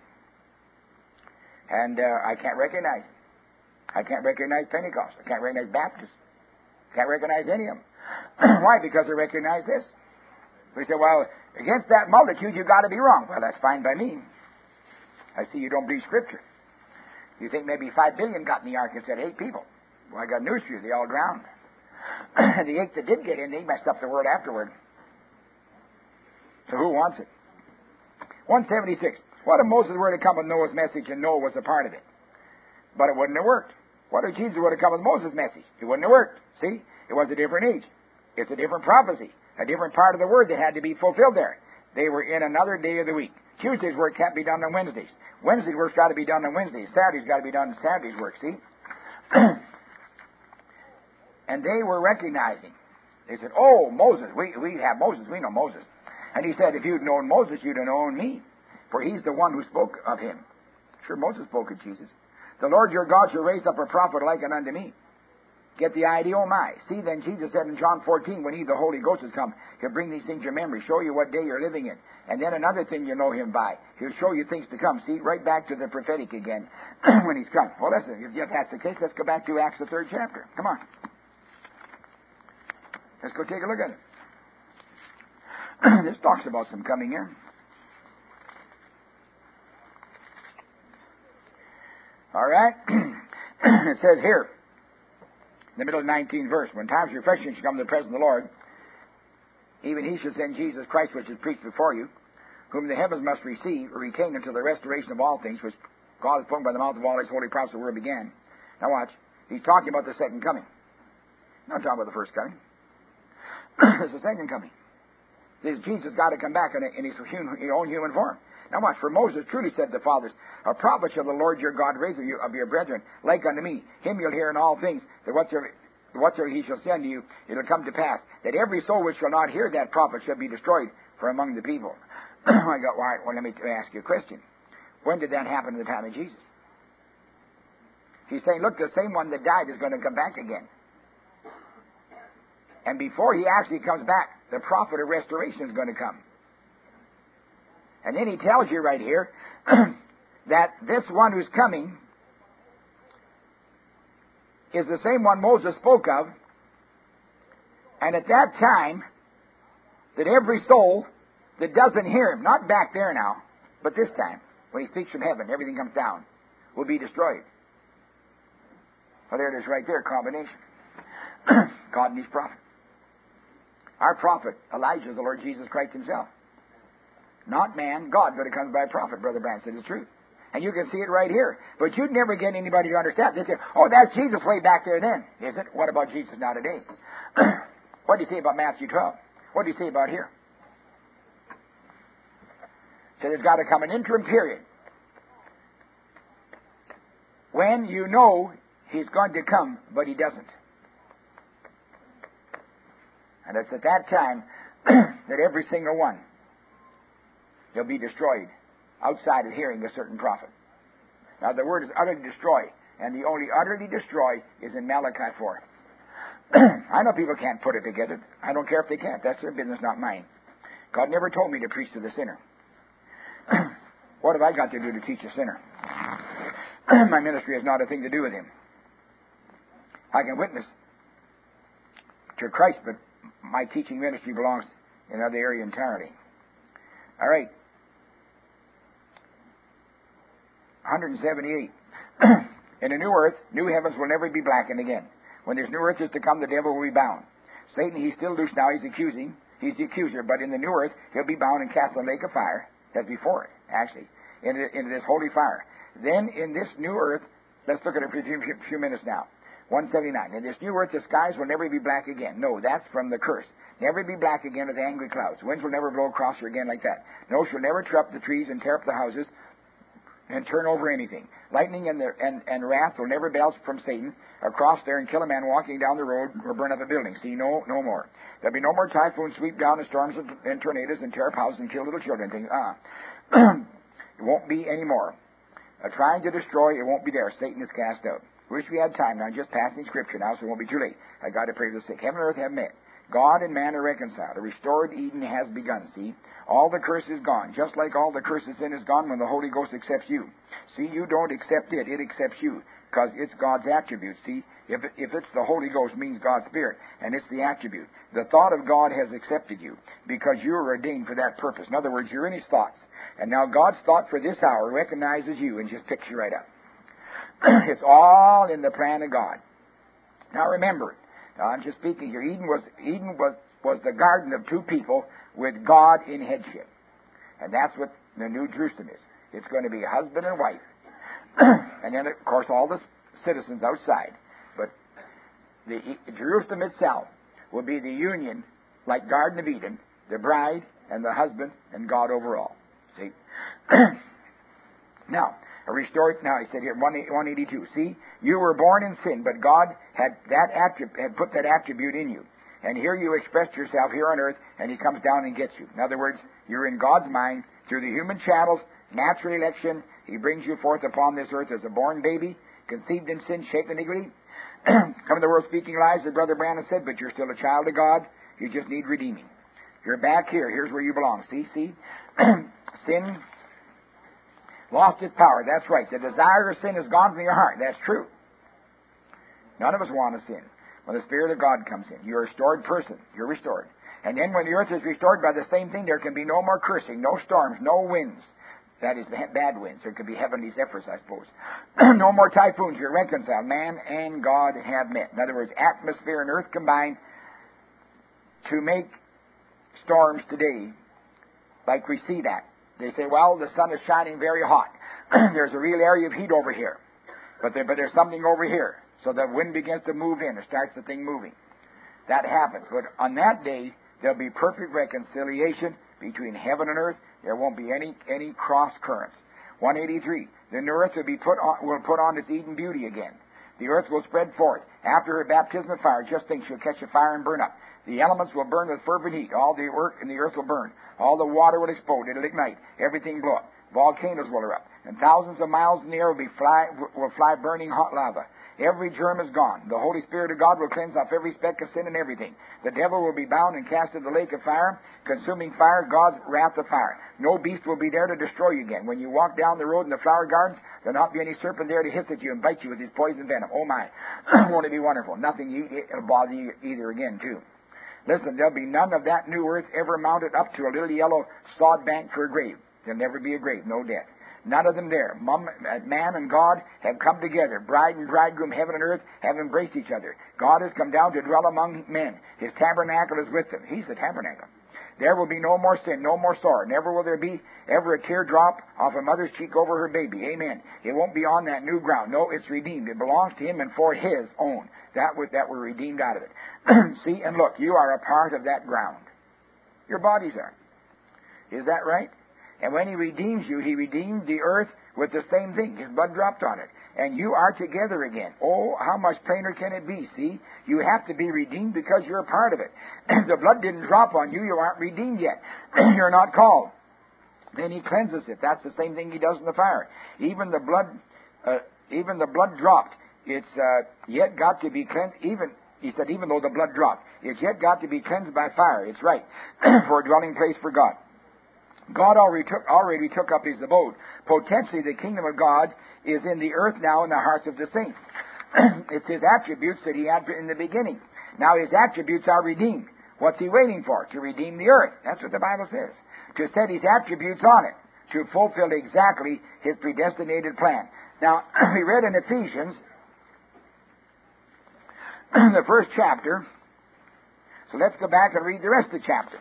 And I can't recognize him. I can't recognize Pentecost. I can't recognize Baptist. Can't recognize any of them. Why? Because I recognize this. We say, well, against that multitude, you've got to be wrong. Well, that's fine by me. I see you don't believe Scripture. You think maybe 5 billion got in the ark and said 8 people. Well, I got news for you. They all drowned. And the 8 that did get in, they messed up the word afterward. So who wants it? 176. What if Moses were to come with Noah's message and Noah was a part of it? But it wouldn't have worked. What if Jesus would have come with Moses' message? It wouldn't have worked. See? It was a different age. It's a different prophecy. A different part of the word that had to be fulfilled there. They were in another day of the week. Tuesday's work can't be done on Wednesdays. Wednesday's work's got to be done on Wednesdays. Saturday's got to be done on Saturday's work, see? And they were recognizing. They said, oh, Moses, we have Moses, we know Moses. And he said, if you'd known Moses, you'd have known me. For he's the one who spoke of him. Sure, Moses spoke of Jesus. The Lord your God shall raise up a prophet like unto me. Get the idea, oh my. See, then Jesus said in John 14, when he, the Holy Ghost, has come, he'll bring these things to your memory, show you what day you're living in. And then another thing you know him by. He'll show you things to come. See, right back to the prophetic again when he's come. Well, listen, if that's the case, let's go back to Acts, the 3rd chapter. Come on. Let's go take a look at it. This talks about some coming here. All right. It says here, in the middle of the 19th verse, when times of refreshing shall come to the presence of the Lord, even he shall send Jesus Christ, which is preached before you, whom the heavens must receive or retain until the restoration of all things, which God has spoken by the mouth of all his holy prophets the world began. Now watch. He's talking about the second coming. Not talking about the first coming. It's the second coming. This Jesus got to come back in his own human form. Now watch, for Moses truly said to the fathers, a prophet shall the Lord your God raise of your brethren, like unto me. Him you'll hear in all things, that whatsoever he shall send to you, it'll come to pass, that every soul which shall not hear that prophet shall be destroyed from among the people. I got, well, let me ask you a question. When did that happen in the time of Jesus? He's saying, look, the same one that died is going to come back again. And before he actually comes back, the prophet of restoration is going to come. And then he tells you right here that this one who's coming is the same one Moses spoke of. And at that time, that every soul that doesn't hear him, not back there now, but this time, when he speaks from heaven, everything comes down, will be destroyed. Well, there it is right there, combination. God and his prophet. Our prophet, Elijah, is the Lord Jesus Christ himself. Not man, God, but it comes by a prophet, Brother Brandt said the truth. And you can see it right here. But you'd never get anybody to understand. They say, oh, that's Jesus way back there then. Is it? What about Jesus now today? What do you say about Matthew 12? What do you say about here? So there's got to come an interim period when you know he's going to come, but he doesn't. And it's at that time that every single one will be destroyed outside of hearing a certain prophet. Now the word is utterly destroy, and the only utterly destroy is in Malachi 4. I know people can't put it together. I don't care if they can't. That's their business, not mine. God never told me to preach to the sinner. What have I got to do to teach a sinner? My ministry has not a thing to do with him. I can witness to Christ, but my teaching ministry belongs in another area entirely. All right. 178. In a new earth, new heavens will never be blackened again. When this new earth is to come, the devil will be bound. Satan, he's still loose now. He's accusing. He's the accuser. But in the new earth, he'll be bound and cast in the lake of fire. That's before it, actually, into this holy fire. Then in this new earth, let's look at it for a few minutes now. 179. In this new earth, the skies will never be black again. No, that's from the curse. Never be black again with angry clouds. Winds will never blow across her again like that. No, she'll never tear up the trees and tear up the houses and turn over anything. Lightning and wrath will never belch from Satan across there and kill a man walking down the road or burn up a building. See, no more. There'll be no more typhoons sweep down and storms and tornadoes and tear up houses and kill little children. Things. It won't be any more. Trying to destroy, it won't be there. Satan is cast out. Wish we had time now. I'm just passing scripture now, so it won't be too late. I got to pray for the sick. Heaven and earth have met. God and man are reconciled. A restored Eden has begun. See, all the curse is gone. Just like all the curse of sin is gone when the Holy Ghost accepts you. See, you don't accept it. It accepts you because it's God's attribute. See, if it's the Holy Ghost, means God's Spirit, and it's the attribute. The thought of God has accepted you because you are ordained for that purpose. In other words, you're in his thoughts. And now God's thought for this hour recognizes you and just picks you right up. It's all in the plan of God. Now remember, I'm just speaking here. Eden was the garden of two people with God in headship. And that's what the New Jerusalem is. It's going to be a husband and wife. And then, of course, all the citizens outside. But the Jerusalem itself will be the union, like Garden of Eden, the bride and the husband and God overall. See? Now, he said here, 182. See, you were born in sin, but God had put that attribute in you. And here you expressed yourself here on earth, and he comes down and gets you. In other words, you're in God's mind through the human channels, natural election. He brings you forth upon this earth as a born baby, conceived in sin, shaped in iniquity. Come in the world speaking lies, as Brother Branham said, but you're still a child of God. You just need redeeming. You're back here. Here's where you belong. See? Sin lost its power. That's right. The desire of sin is gone from your heart. That's true. None of us want to sin. When the Spirit of God comes in, you're a restored person. You're restored. And then when the earth is restored by the same thing, there can be no more cursing, no storms, no winds. That is bad winds. There could be heavenly zephyrs, I suppose. No more typhoons. You're reconciled. Man and God have met. In other words, atmosphere and earth combine to make storms today like we see that. They say, well, the sun is shining very hot. There's a real area of heat over here. But there's something over here. So the wind begins to move in. It starts the thing moving. That happens. But on that day, there'll be perfect reconciliation between heaven and earth. There won't be any cross currents. 183. The new earth will put on its Eden beauty again. The earth will spread forth. After her baptism of fire, just think she'll catch a fire and burn up. The elements will burn with fervent heat. All the work in the earth will burn. All the water will explode. It'll ignite. Everything blow up. Volcanoes will erupt. And thousands of miles in the air will fly burning hot lava. Every germ is gone. The Holy Spirit of God will cleanse off every speck of sin and everything. The devil will be bound and cast into the lake of fire, consuming fire, God's wrath of fire. No beast will be there to destroy you again. When you walk down the road in the flower gardens, there'll not be any serpent there to hiss at you and bite you with his poison venom. Oh my, won't it be wonderful? Nothing will bother you either again, too. Listen, there'll be none of that new earth ever mounted up to a little yellow sod bank for a grave. There'll never be a grave, no death. None of them there. Man and God have come together. Bride and bridegroom, heaven and earth, have embraced each other. God has come down to dwell among men. His tabernacle is with them. He's the tabernacle. There will be no more sin, no more sorrow. Never will there be ever a teardrop off a mother's cheek over her baby. Amen. It won't be on that new ground. No, it's redeemed. It belongs to Him and for His own. That were redeemed out of it. See, and look, you are a part of that ground. Your bodies are. Is that right? And when He redeems you, He redeemed the earth with the same thing. His blood dropped on it. And you are together again. Oh, how much plainer can it be? See, you have to be redeemed because you're a part of it. The blood didn't drop on you. You aren't redeemed yet. You're not called. Then He cleanses it. That's the same thing He does in the fire. Even the blood dropped. It's yet got to be cleansed. He said, even though the blood dropped, it's yet got to be cleansed by fire. It's right. For a dwelling place for God. God already took up His abode. Potentially, the kingdom of God is in the earth now in the hearts of the saints. It's His attributes that He had in the beginning. Now His attributes are redeemed. What's He waiting for? To redeem the earth. That's what the Bible says. To set His attributes on it. To fulfill exactly His predestinated plan. Now, we read in Ephesians, the first chapter. So let's go back and read the rest of the chapter.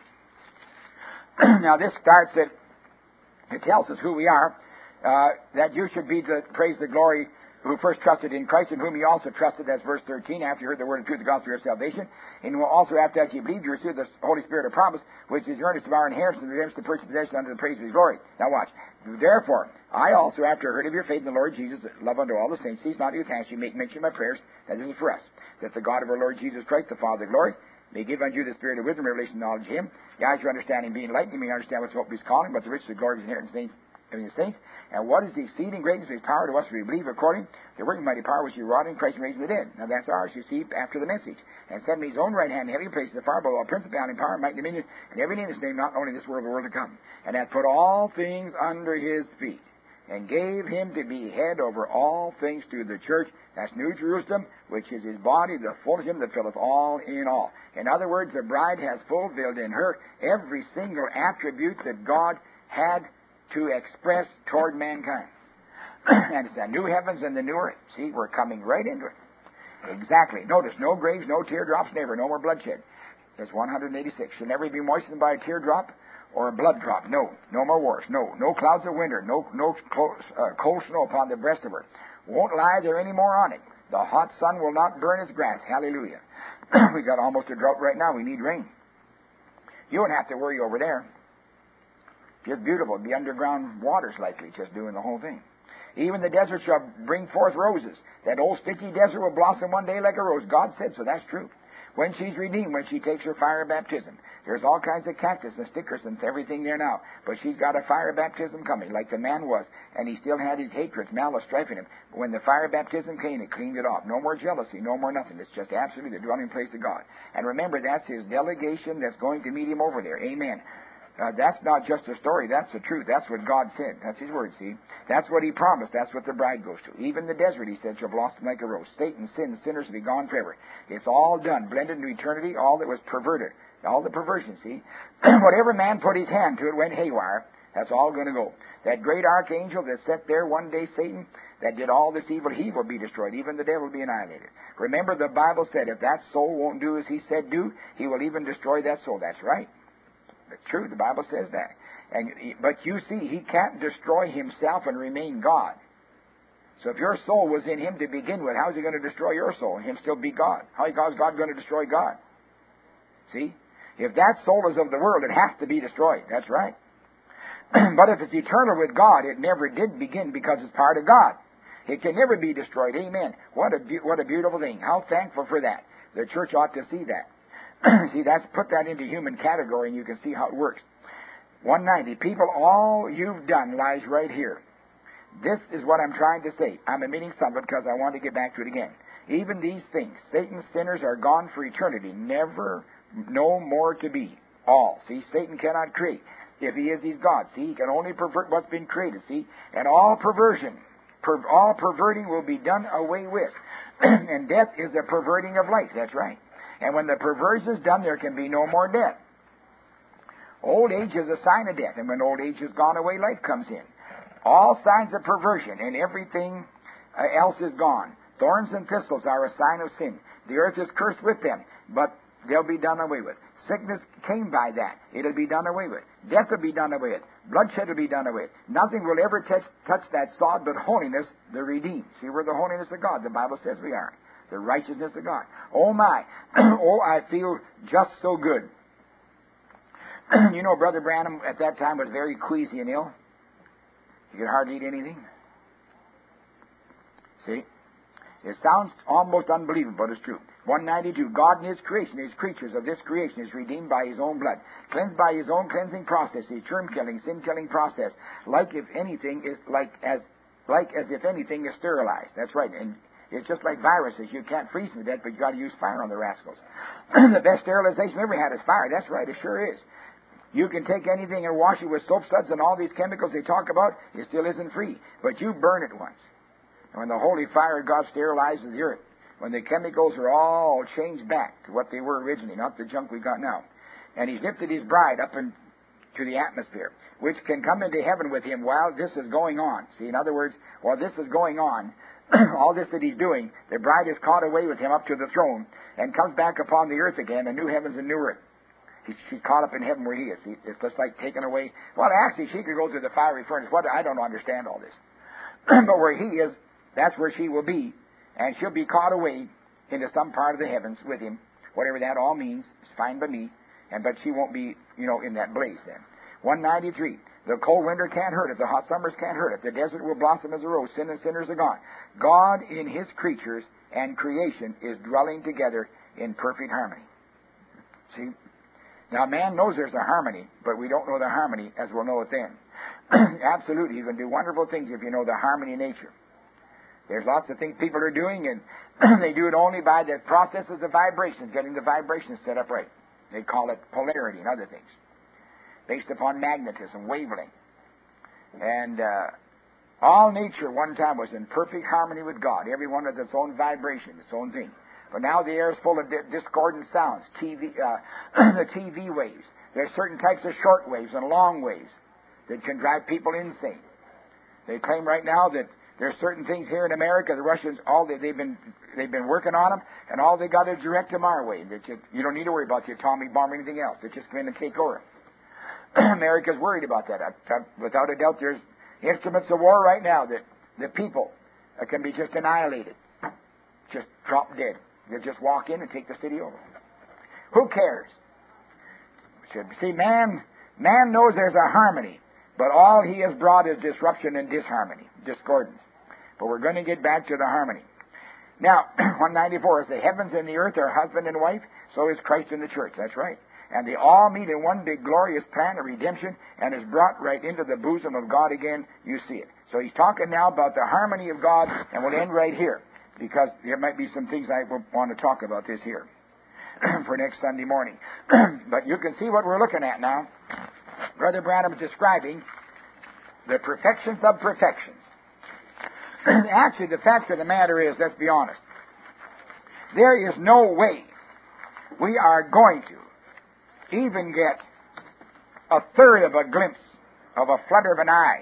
Now this starts at, it tells us who we are, that you should be to praise the glory who first trusted in Christ, in whom you also trusted, that's verse 13, after you heard the word of truth, the gospel of your salvation, and also after that you believed, you received the Holy Spirit of promise, which is the earnest of our inheritance and redemption, the purchase of possession unto the praise of His glory. Now watch. Therefore, I also, after I heard of your faith in the Lord Jesus, love unto all the saints, cease not to give thanks, you make mention of my prayers, that this is for us, that the God of our Lord Jesus Christ, the Father of glory, may give unto you the spirit of wisdom, revelation, knowledge of Him, the eyes of your understanding being enlightened, you may understand what's hope of His calling, but the riches of the glory of His inheritance in the saints, and what is the exceeding greatness of His power to us who believe, according to the working mighty power which He wrought in Christ and raised from the dead. Now that's ours, you see, after the message. And set me His own right hand in heavenly places, far above all principality and power, might, and dominion, and every name is named, not only in this world, but the world to come. And hath put all things under His feet, and gave Him to be head over all things to the church. That's New Jerusalem, which is His body, the fullness of Him that filleth all in all. In other words, the bride has fulfilled in her every single attribute that God had to express toward mankind. And it's the new heavens and the new earth. See, we're coming right into it. Exactly. Notice, no graves, no teardrops, never, no more bloodshed. There's 186. Shall never be moistened by a teardrop or a blood drop. No. No more wars. No. No clouds of winter. No cold snow upon the breast of her. Won't lie there any more on it. The hot sun will not burn its grass. Hallelujah. We got almost a drought right now. We need rain. You won't have to worry over there. Just beautiful. It'll be underground waters likely just doing the whole thing. Even the desert shall bring forth roses. That old sticky desert will blossom one day like a rose. God said so. That's true. When she's redeemed, when she takes her fire baptism. There's all kinds of cactus and stickers and everything there now. But she's got a fire baptism coming, like the man was. And he still had his hatreds, malice, strife in him. When the fire baptism came, it cleaned it off. No more jealousy, no more nothing. It's just absolutely the dwelling place of God. And remember, that's His delegation that's going to meet Him over there. Amen. That's not just a story. That's the truth. That's what God said. That's His word, see? That's what He promised. That's what the bride goes to. Even the desert, He said, shall blossom like a rose. Satan, sin, sinners will be gone forever. It's all done, blended into eternity, all that was perverted. All the perversion, see? Whatever man put his hand to, it went haywire. That's all going to go. That great archangel that sat there one day, Satan, that did all this evil, he will be destroyed. Even the devil will be annihilated. Remember, the Bible said, if that soul won't do as he said do, he will even destroy that soul. That's right. That's true. The Bible says that. But you see, he can't destroy himself and remain God. So if your soul was in him to begin with, how is he going to destroy your soul and him still be God? How is God going to destroy God? See? If that soul is of the world, it has to be destroyed. That's right. But if it's eternal with God, it never did begin because it's part of God. It can never be destroyed. Amen. What a beautiful thing. How thankful for that. The church ought to see that. See, put that into human category and you can see how it works. 190. People, all you've done lies right here. This is what I'm trying to say. I'm omitting some of it because I want to get back to it again. Even these things, Satan's sinners are gone for eternity. Never, no more to be. All. See, Satan cannot create. If he is, he's God. See, he can only pervert what's been created. See, and all perversion, all perverting will be done away with. And death is a perverting of life. That's right. And when the perversion is done, there can be no more death. Old age is a sign of death, and when old age has gone away, life comes in. All signs of perversion and everything else is gone. Thorns and thistles are a sign of sin. The earth is cursed with them, but they'll be done away with. Sickness came by that. It'll be done away with. Death will be done away with. Bloodshed will be done away with. Nothing will ever touch that sod but holiness, the redeemed. See, we're the holiness of God. The Bible says we are. The righteousness of God. Oh my. Oh, I feel just so good. You know, Brother Branham at that time was very queasy and ill. He could hardly eat anything. See? It sounds almost unbelievable, but it's true. 192, God in His creation, His creatures of this creation is redeemed by His own blood, cleansed by His own cleansing process, His germ-killing, sin-killing process, like if anything is as if anything is sterilized. That's right. And it's just like viruses. You can't freeze them to death, but you got to use fire on the rascals. The best sterilization we ever had is fire. That's right. It sure is. You can take anything and wash it with soap suds and all these chemicals they talk about. It still isn't free. But you burn it once. And when the holy fire of God sterilizes the earth, when the chemicals are all changed back to what they were originally, not the junk we got now, and He's lifted His bride up into the atmosphere, which can come into heaven with Him while this is going on. See, in other words, while this is going on, all this that He's doing, the bride is caught away with Him up to the throne and comes back upon the earth again, a new heavens and new earth. She's caught up in heaven where He is. It's just like taken away. Well, actually, she could go to the fiery furnace. I don't understand all this. But where He is, that's where she will be. And she'll be caught away into some part of the heavens with Him. Whatever that all means, it's fine by me. But she won't be, in that blaze then. 193. The cold winter can't hurt it. The hot summers can't hurt it. The desert will blossom as a rose. Sin and sinners are gone. God in His creatures and creation is dwelling together in perfect harmony. See? Now, man knows there's a harmony, but we don't know the harmony as we'll know it then. Absolutely. You can do wonderful things if you know the harmony of nature. There's lots of things people are doing, and they do it only by the processes of vibrations, getting the vibrations set up right. They call it polarity and other things, based upon magnetism, wavelength. And all nature one time was in perfect harmony with God. Every one with its own vibration, its own thing. But now the air is full of discordant sounds, the TV waves. There's certain types of short waves and long waves that can drive people insane. They claim right now that there's certain things here in America, the Russians, they've been working on them, and all they got to direct them our way. That you don't need to worry about the atomic bomb or anything else. It's just going to take over. America's worried about that. Without a doubt, there's instruments of war right now that the people can be just annihilated, just drop dead. They'll just walk in and take the city over. Who cares? See, man knows there's a harmony, but all he has brought is disruption and disharmony, discordance. But we're going to get back to the harmony. Now, 194, as the heavens and the earth are husband and wife, so is Christ in the church. That's right. And they all meet in one big glorious plan of redemption and is brought right into the bosom of God again. You see it. So he's talking now about the harmony of God, and we'll end right here, because there might be some things I want to talk about this here for next Sunday morning. But you can see what we're looking at now. Brother Branham is describing the perfections of perfections. Actually, the fact of the matter is, let's be honest, there is no way we are going to even get a third of a glimpse of a flutter of an eye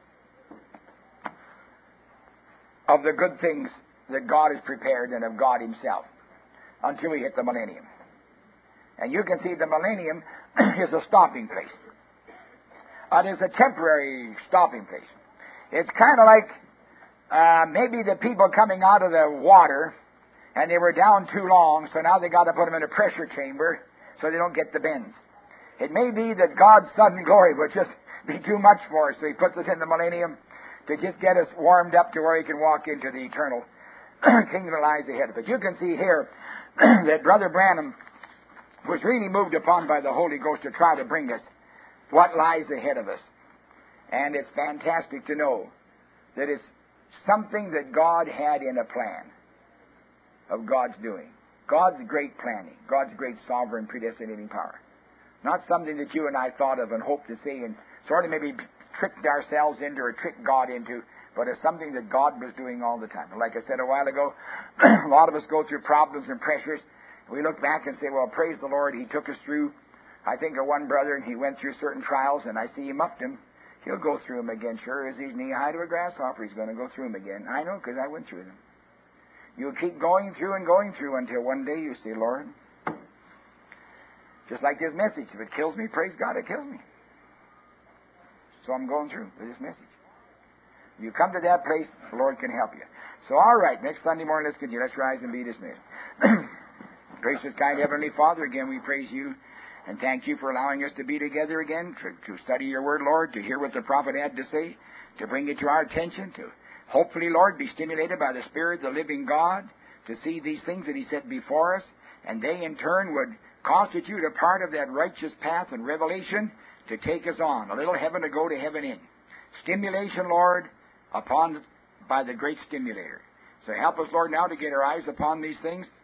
of the good things that God has prepared and of God Himself until we hit the millennium. And you can see the millennium is a stopping place. It is a temporary stopping place. It's kind of like maybe the people coming out of the water and they were down too long, so now they got to put them in a pressure chamber so they don't get the bends. It may be that God's sudden glory would just be too much for us, so He puts us in the millennium to just get us warmed up to where He can walk into the eternal kingdom that lies ahead. But you can see here that Brother Branham was really moved upon by the Holy Ghost to try to bring us what lies ahead of us. And it's fantastic to know that it's something that God had in a plan of God's doing. God's great planning. God's great sovereign predestinating power. Not something that you and I thought of and hoped to see and sort of maybe tricked ourselves into or tricked God into, but it's something that God was doing all the time. And like I said a while ago, a lot of us go through problems and pressures, We look back and say, well, praise the Lord, He took us through. I think of one brother, and he went through certain trials, and I see him up to him. He'll go through them again. Sure as he's knee-high to a grasshopper, he's going to go through them again. I know, because I went through them. You'll keep going through and going through until one day you say, Lord, just like this message, if it kills me, praise God, it kills me. So I'm going through with this message. If you come to that place, the Lord can help you. So, all right, next Sunday morning, let's continue. Let's rise and be dismissed. Gracious, kind Heavenly Father, again we praise you and thank you for allowing us to be together again, to study your word, Lord, to hear what the prophet had to say, to bring it to our attention, to hopefully, Lord, be stimulated by the Spirit of the living God, to see these things that He set before us, and they in turn would constitute a part of that righteous path and revelation to take us on, a little heaven to go to heaven in. Stimulation, Lord, by the great stimulator. So help us, Lord, now to get our eyes upon these things